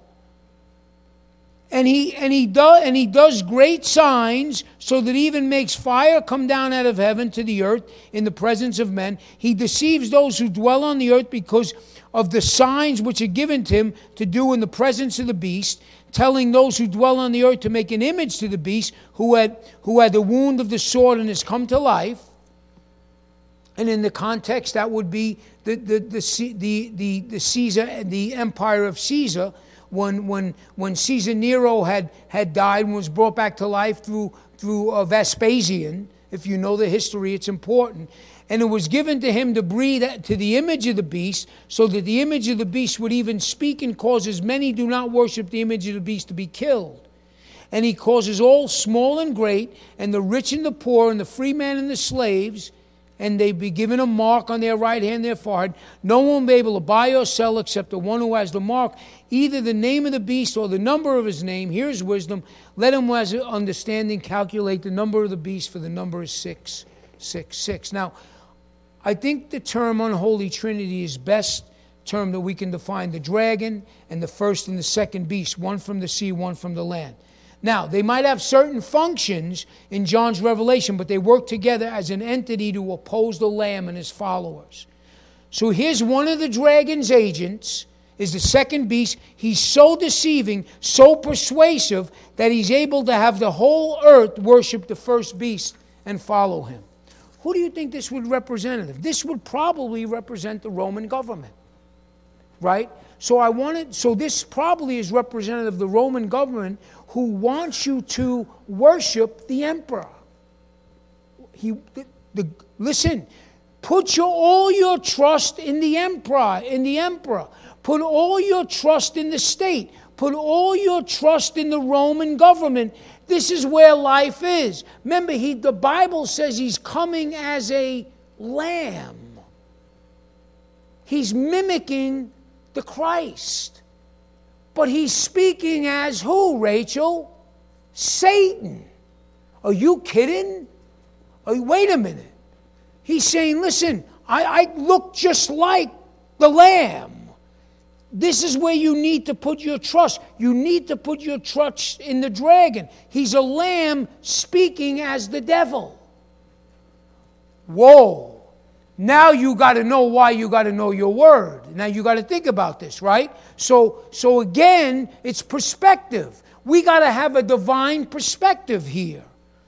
Speaker 1: And he and he does and he does great signs, so that he even makes fire come down out of heaven to the earth in the presence of men. He deceives those who dwell on the earth because of the signs which are given to him to do in the presence of the beast, telling those who dwell on the earth to make an image to the beast who had who had the wound of the sword and has come to life. And in the context, that would be the the the the the, the Caesar, the empire of Caesar. When when when Caesar Nero had, had died and was brought back to life through through uh, Vespasian, if you know the history, it's important. And it was given to him to breathe to the image of the beast, so that the image of the beast would even speak and causes many do not worship the image of the beast to be killed. And he causes all small and great, and the rich and the poor, and the free man and the slaves, and they be given a mark on their right hand, their forehead. No one will be able to buy or sell except the one who has the mark, either the name of the beast or the number of his name. Here's wisdom. Let him who has understanding calculate the number of the beast, for the number is six, six, six. Now, I think the term unholy trinity is best term that we can define the dragon and the first and the second beast, one from the sea, one from the land. Now, they might have certain functions in John's revelation, but they work together as an entity to oppose the Lamb and his followers. So here's one of the dragon's agents, is the second beast. He's so deceiving, so persuasive, that he's able to have the whole earth worship the first beast and follow him. Who do you think this would represent? This would probably represent the Roman government, right? So I wanted, so this probably is representative of the Roman government, who wants you to worship the emperor. He, the, the, listen, put your, all your trust in the emperor, in the emperor. Put all your trust in the state. Put all your trust in the Roman government. This is where life is. Remember, he, the Bible says he's coming as a lamb. He's mimicking the Christ. But he's speaking as who, Rachel? Satan. Are you kidding? Oh, wait a minute. He's saying, listen, I, I look just like the lamb. This is where you need to put your trust. You need to put your trust in the dragon. He's a lamb speaking as the devil. Whoa. Now you got to know why you got to know your word. Now you got to think about this, right? So, so again, it's perspective. We got to have a divine perspective here.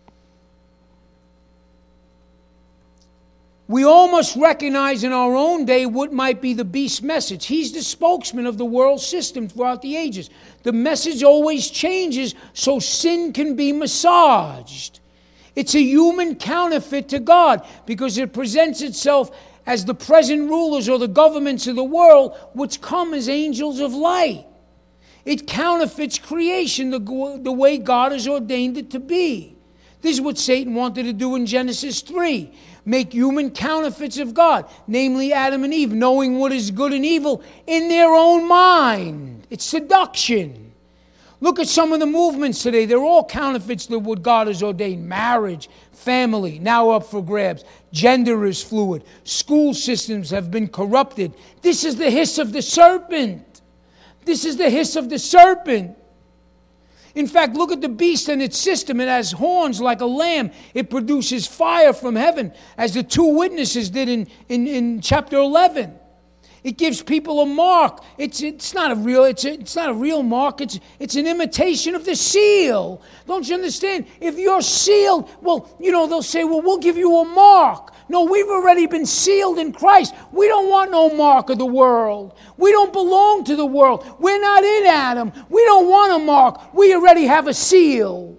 Speaker 1: We all must recognize in our own day what might be the beast's message. He's the spokesman of the world system throughout the ages. The message always changes so sin can be massaged. It's a human counterfeit to God because it presents itself as the present rulers or the governments of the world, which come as angels of light. It counterfeits creation the, the way God has ordained it to be. This is what Satan wanted to do in Genesis three. Make human counterfeits of God, namely Adam and Eve, knowing what is good and evil in their own mind. It's seduction. Look at some of the movements today. They're all counterfeits to what God has ordained. Marriage, family, now up for grabs. Gender is fluid. School systems have been corrupted. This is the hiss of the serpent. This is the hiss of the serpent. In fact, look at the beast and its system. It has horns like a lamb. It produces fire from heaven, as the two witnesses did in, in, in chapter eleven. It gives people a mark. It's, it's not a real, it's, a, it's not a real mark. It's, it's an imitation of the seal. Don't you understand? If you're sealed, well, you know, they'll say, well, we'll give you a mark. No, we've already been sealed in Christ. We don't want no mark of the world. We don't belong to the world. We're not in Adam. We don't want a mark. We already have a seal.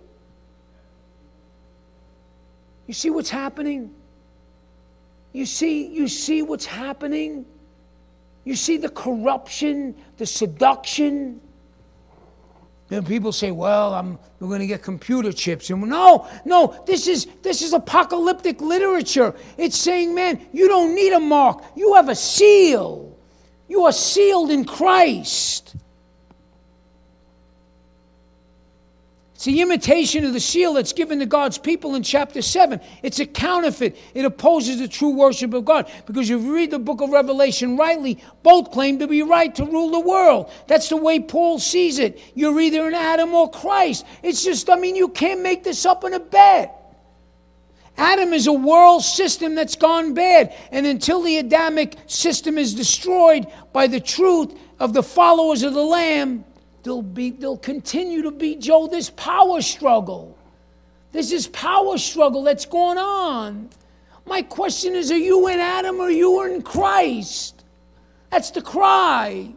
Speaker 1: You see what's happening? You see, you see what's happening? You see the corruption, the seduction. And people say, well, I'm, we're going to get computer chips. And no, no, this is, this is apocalyptic literature. It's saying, man, you don't need a mark. You have a seal. You are sealed in Christ. It's the imitation of the seal that's given to God's people in chapter seven. It's a counterfeit. It opposes the true worship of God. Because if you read the book of Revelation rightly, both claim to be right to rule the world. That's the way Paul sees it. You're either in Adam or Christ. It's just, I mean, you can't make this up in a bet. Adam is a world system that's gone bad. And until the Adamic system is destroyed by the truth of the followers of the Lamb, There'll be, there'll continue to be, Joe, this power struggle. There's this power struggle that's going on. My question is, are you in Adam or are you in Christ? That's the cry.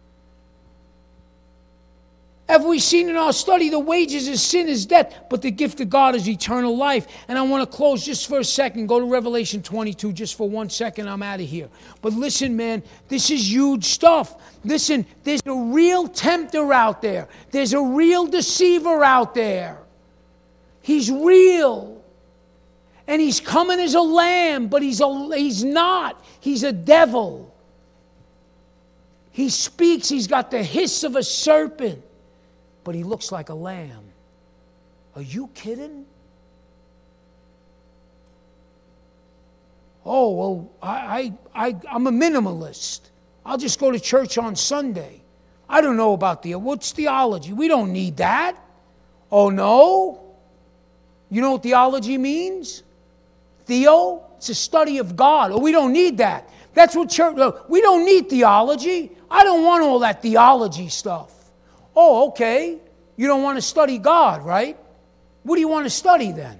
Speaker 1: Have we seen in our study, the wages of sin is death, but the gift of God is eternal life. And I want to close just for a second. Go to Revelation twenty-two just for one second. I'm out of here. But listen, man, this is huge stuff. Listen, there's a real tempter out there. There's a real deceiver out there. He's real. And he's coming as a lamb, but he's, a, he's not. He's a devil. He speaks. He's got the hiss of a serpent. But he looks like a lamb. Are you kidding? Oh, well, I, I, I, I'm a minimalist. I'll just go to church on Sunday. I don't know about the, what's theology? We don't need that. Oh, no? You know what theology means? Theo? It's a study of God. Oh, we don't need that. That's what church, we don't need theology. I don't want all that theology stuff. Oh, okay. You don't want to study God, right? What do you want to study then?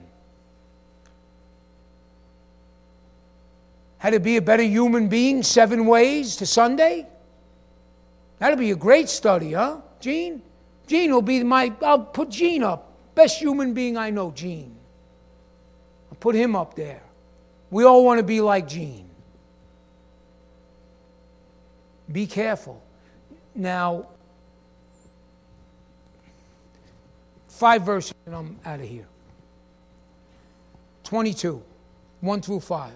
Speaker 1: How to be a better human being, seven ways to Sunday? That'll be a great study, huh, Gene? Gene will be my, I'll put Gene up. Best human being I know, Gene. I'll put him up there. We all want to be like Gene. Be careful. Now, five verses and I'm out of here. twenty-two, one through five.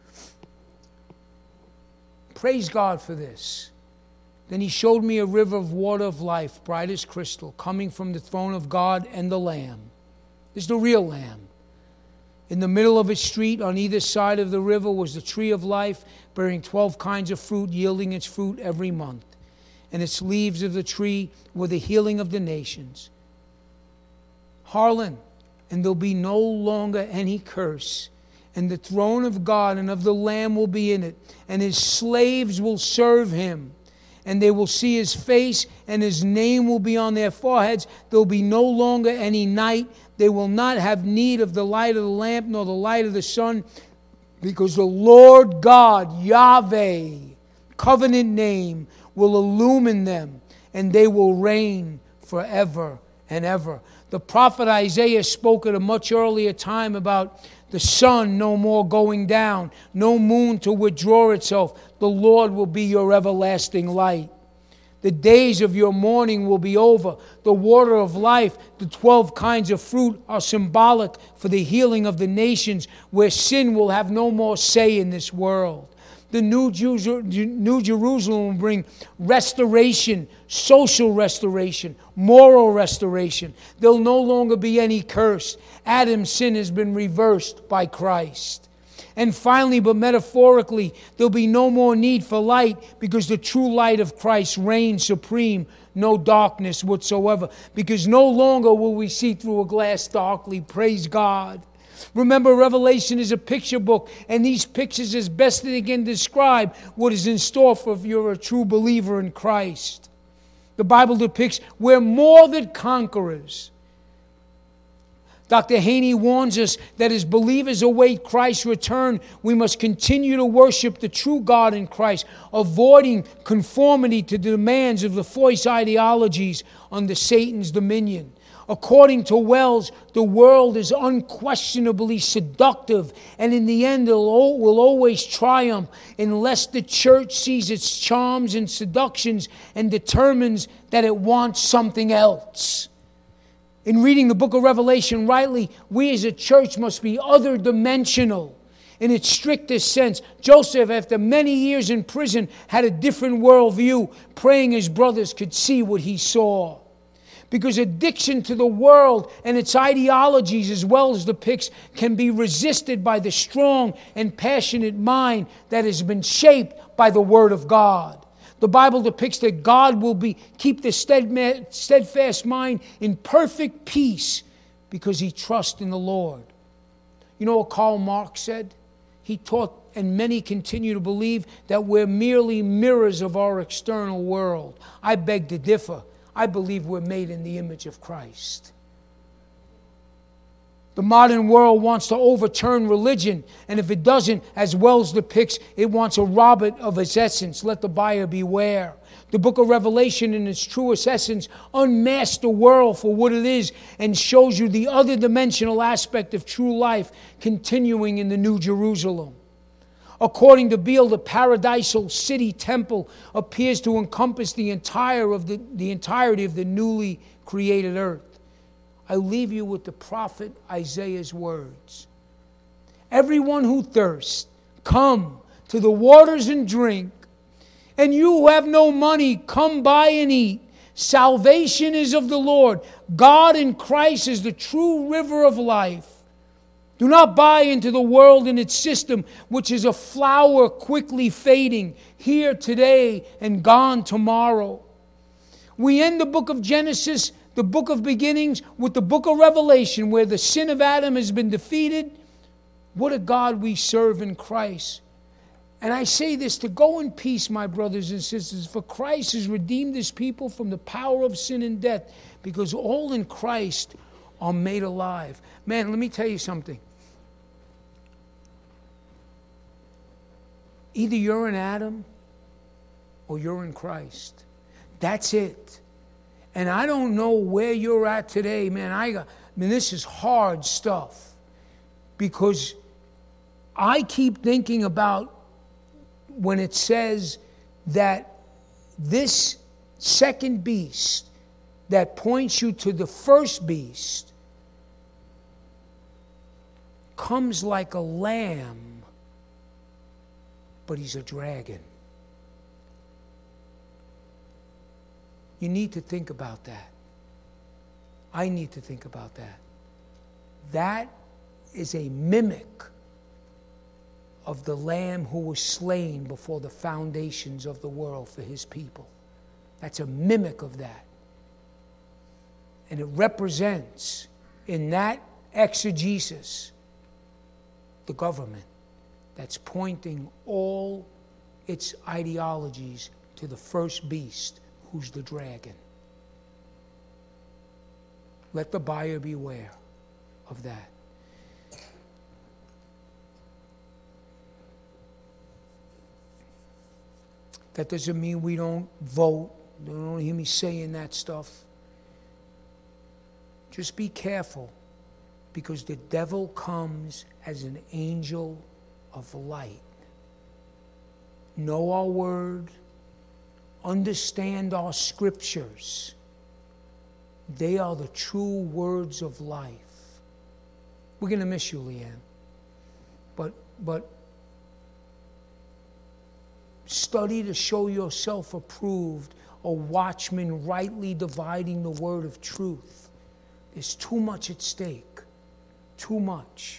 Speaker 1: Praise God for this. Then he showed me a river of water of life, bright as crystal, coming from the throne of God and the Lamb. This is the real Lamb. In the middle of its street, on either side of the river, was the tree of life, bearing twelve kinds of fruit, yielding its fruit every month. And its leaves of the tree were the healing of the nations. Harlan, and there'll be no longer any curse. and the throne of God and of the Lamb will be in it, and his slaves will serve him. And they will see his face, and his name will be on their foreheads. There will be no longer any night. They will not have need of the light of the lamp, nor the light of the sun, because the Lord God, Yahweh, covenant name, will illumine them, and they will reign forever and ever. The prophet Isaiah spoke at a much earlier time about the sun no more going down, no moon to withdraw itself. The Lord will be your everlasting light. The days of your mourning will be over. The water of life, the twelve kinds of fruit, are symbolic for the healing of the nations, where sin will have no more say in this world. The New, Jeru- New Jerusalem will bring restoration, social restoration, moral restoration. There'll no longer be any curse. Adam's sin has been reversed by Christ. And finally, but metaphorically, there'll be no more need for light, because the true light of Christ reigns supreme, no darkness whatsoever, because no longer will we see through a glass darkly. Praise God. Remember, Revelation is a picture book, and these pictures, as best they can describe what is in store for if you're a true believer in Christ. The Bible depicts we're more than conquerors. Doctor Haney warns us that as believers await Christ's return, we must continue to worship the true God in Christ, avoiding conformity to the demands of the false ideologies under Satan's dominion. According to Wells, the world is unquestionably seductive, and in the end it will always triumph unless the church sees its charms and seductions and determines that it wants something else. In reading the book of Revelation rightly, we as a church must be other-dimensional in its strictest sense. Joseph, after many years in prison, had a different worldview, praying his brothers could see what he saw. Because addiction to the world and its ideologies, as well as the pics, can be resisted by the strong and passionate mind that has been shaped by the Word of God. The Bible depicts that God will be keep the steadfast mind in perfect peace because he trusts in the Lord. You know what Karl Marx said? He taught, and many continue to believe, that we're merely mirrors of our external world. I beg to differ. I believe we're made in the image of Christ. The modern world wants to overturn religion, and if it doesn't, as Wells depicts, it wants to rob it of its essence. Let the buyer beware. The book of Revelation, in its truest essence, unmasks the world for what it is and shows you the other dimensional aspect of true life continuing in the New Jerusalem. According to Beale, the paradisal city temple appears to encompass the entire of the, the entirety of the newly created earth. I leave you with the prophet Isaiah's words. Everyone who thirsts, come to the waters and drink. And you who have no money, come buy and eat. Salvation is of the Lord. God in Christ is the true river of life. Do not buy into the world and its system, which is a flower quickly fading, here today and gone tomorrow. We end the book of Genesis, the book of beginnings, with the book of Revelation, where the sin of Adam has been defeated. What a God we serve in Christ. And I say this to go in peace, my brothers and sisters, for Christ has redeemed his people from the power of sin and death, because all in Christ are made alive. Man, let me tell you something. Either you're in Adam or you're in Christ. That's it. And I don't know where you're at today, man. I, got, I mean, this is hard stuff, because I keep thinking about when it says that this second beast that points you to the first beast comes like a lamb, but he's a dragon. You need to think about that. I need to think about that. That is a mimic of the Lamb who was slain before the foundations of the world for his people. That's a mimic of that. And it represents, in that exegesis, the government that's pointing all its ideologies to the first beast, who's the dragon. Let the buyer beware of that. That doesn't mean we don't vote. Don't hear me saying that stuff. Just be careful, because the devil comes as an angel of light. Know our word. Understand our scriptures. They are the true words of life. We're going to miss you, Leanne. But, but study to show yourself approved, a watchman rightly dividing the word of truth. There's too much at stake. Too much.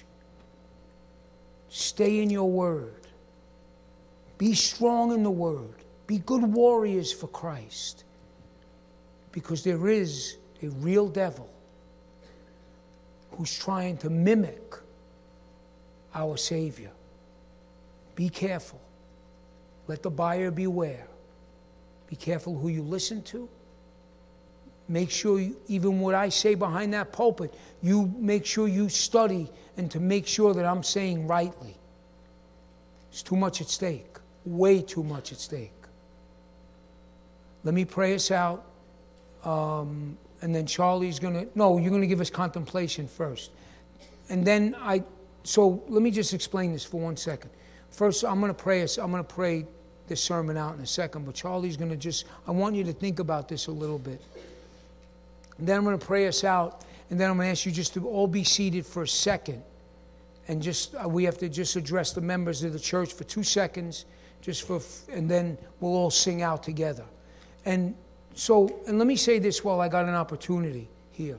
Speaker 1: Stay in your word. Be strong in the word. Be good warriors for Christ. Because there is a real devil who's trying to mimic our Savior. Be careful. Let the buyer beware. Be careful who you listen to. Make sure, you, even what I say behind that pulpit, you make sure you study and to make sure that I'm saying rightly. There's too much at stake. Way too much at stake. Let me pray us out. Um, and then Charlie's going to... No, you're going to give us contemplation first. And then I... So let me just explain this for one second. First, I'm going to pray us. I'm going to pray this sermon out in a second. But Charlie's going to just... I want you to think about this a little bit. And then I'm going to pray us out. And then I'm going to ask you just to all be seated for a second. And just... Uh, we have to just address the members of the church for two seconds. Just for... And then we'll all sing out together. And... So, and let me say this while I got an opportunity here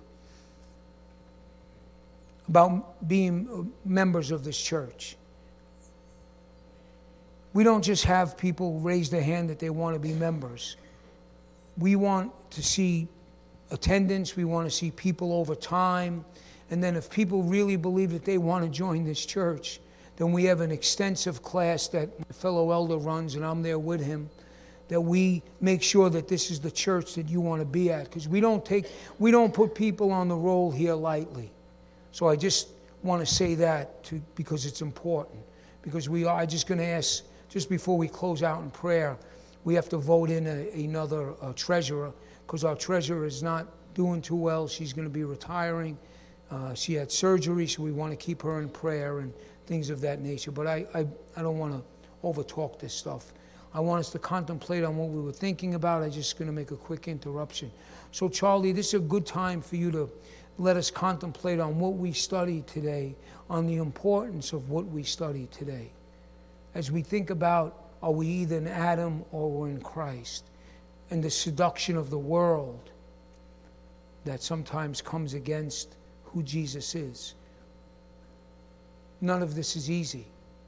Speaker 1: about being members of this church. We don't just have people raise their hand that they want to be members. We want to see attendance. We want to see people over time. And then if people really believe that they want to join this church, then we have an extensive class that my fellow elder runs, and I'm there with him, that we make sure that this is the church that you want to be at. Because we don't take, we don't put people on the roll here lightly. So I just want to say that to, because it's important. Because we are, I'm just going to ask, just before we close out in prayer, we have to vote in a, another uh, treasurer, because our treasurer is not doing too well. She's going to be retiring. Uh, she had surgery, so we want to keep her in prayer and things of that nature. But I, I, I don't want to over-talk this stuff. I want us to contemplate on what we were thinking about. I'm just going to make a quick interruption. So, Charlie, this is a good time for you to let us contemplate on what we studied today, on the importance of what we studied today. As we think about, are we either in Adam or we're in Christ? And the seduction of the world that sometimes comes against who Jesus is. None of this is easy.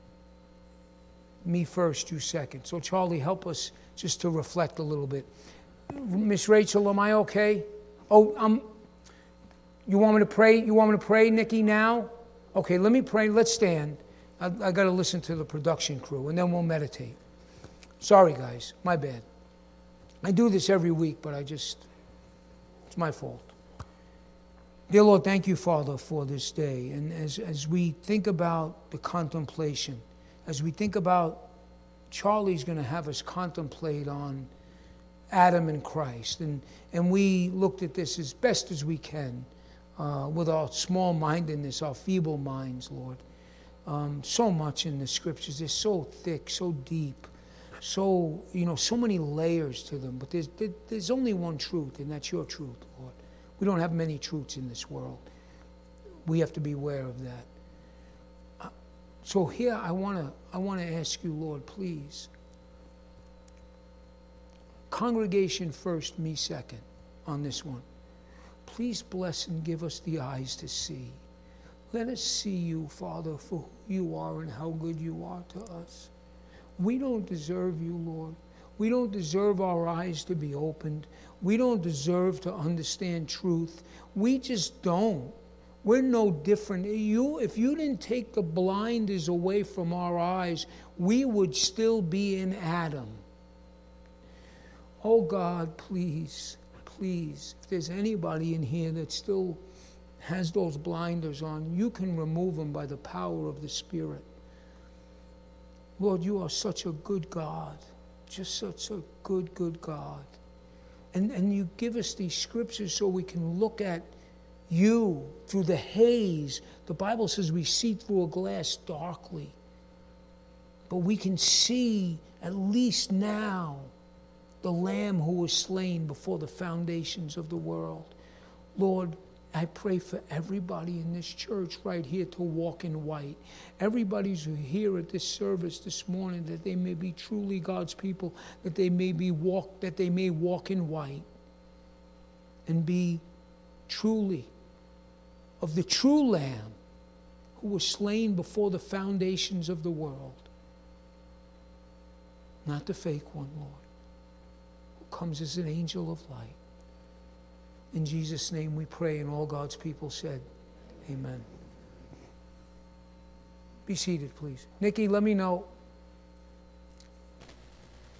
Speaker 1: Me first, you second. So, Charlie, help us just to reflect a little bit. Miss Rachel, am I okay? Oh, um, you want me to pray? You want me to pray, Nikki, now? Okay, let me pray. Let's stand. I, I got to listen to the production crew, and then we'll meditate. Sorry, guys. My bad. I do this every week, but I just, it's my fault. Dear Lord, thank you, Father, for this day. And as, as we think about the contemplation, as we think about, Charlie's going to have us contemplate on Adam and Christ. And, and we looked at this as best as we can uh, with our small-mindedness, our feeble minds, Lord. Um, so much in the scriptures. They're so thick, so deep, so, you know, so many layers to them. But there's, there, there's only one truth, and that's your truth, Lord. We don't have many truths in this world. We have to be aware of that. So here I want to I want to ask you, Lord, please. Congregation first, me second on this one. Please bless and give us the eyes to see. Let us see you, Father, for who you are and how good you are to us. We don't deserve you, Lord. We don't deserve our eyes to be opened. We don't deserve to understand truth. We just don't. We're no different. You, if you didn't take the blinders away from our eyes, we would still be in Adam. Oh God, please, please, if there's anybody in here that still has those blinders on, you can remove them by the power of the Spirit. Lord, you are such a good God, just such a good, good God. And, and you give us these scriptures so we can look at you through the haze. The Bible says we see through a glass darkly. But we can see at least now the Lamb who was slain before the foundations of the world. Lord, I pray for everybody in this church right here to walk in white. Everybody who's here at this service this morning, that they may be truly God's people, that they may be walk, that they may walk in white and be truly of the true Lamb who was slain before the foundations of the world. Not the fake one, Lord, who comes as an angel of light. In Jesus' name we pray, and all God's people said, amen. Be seated, please. Nikki, let me know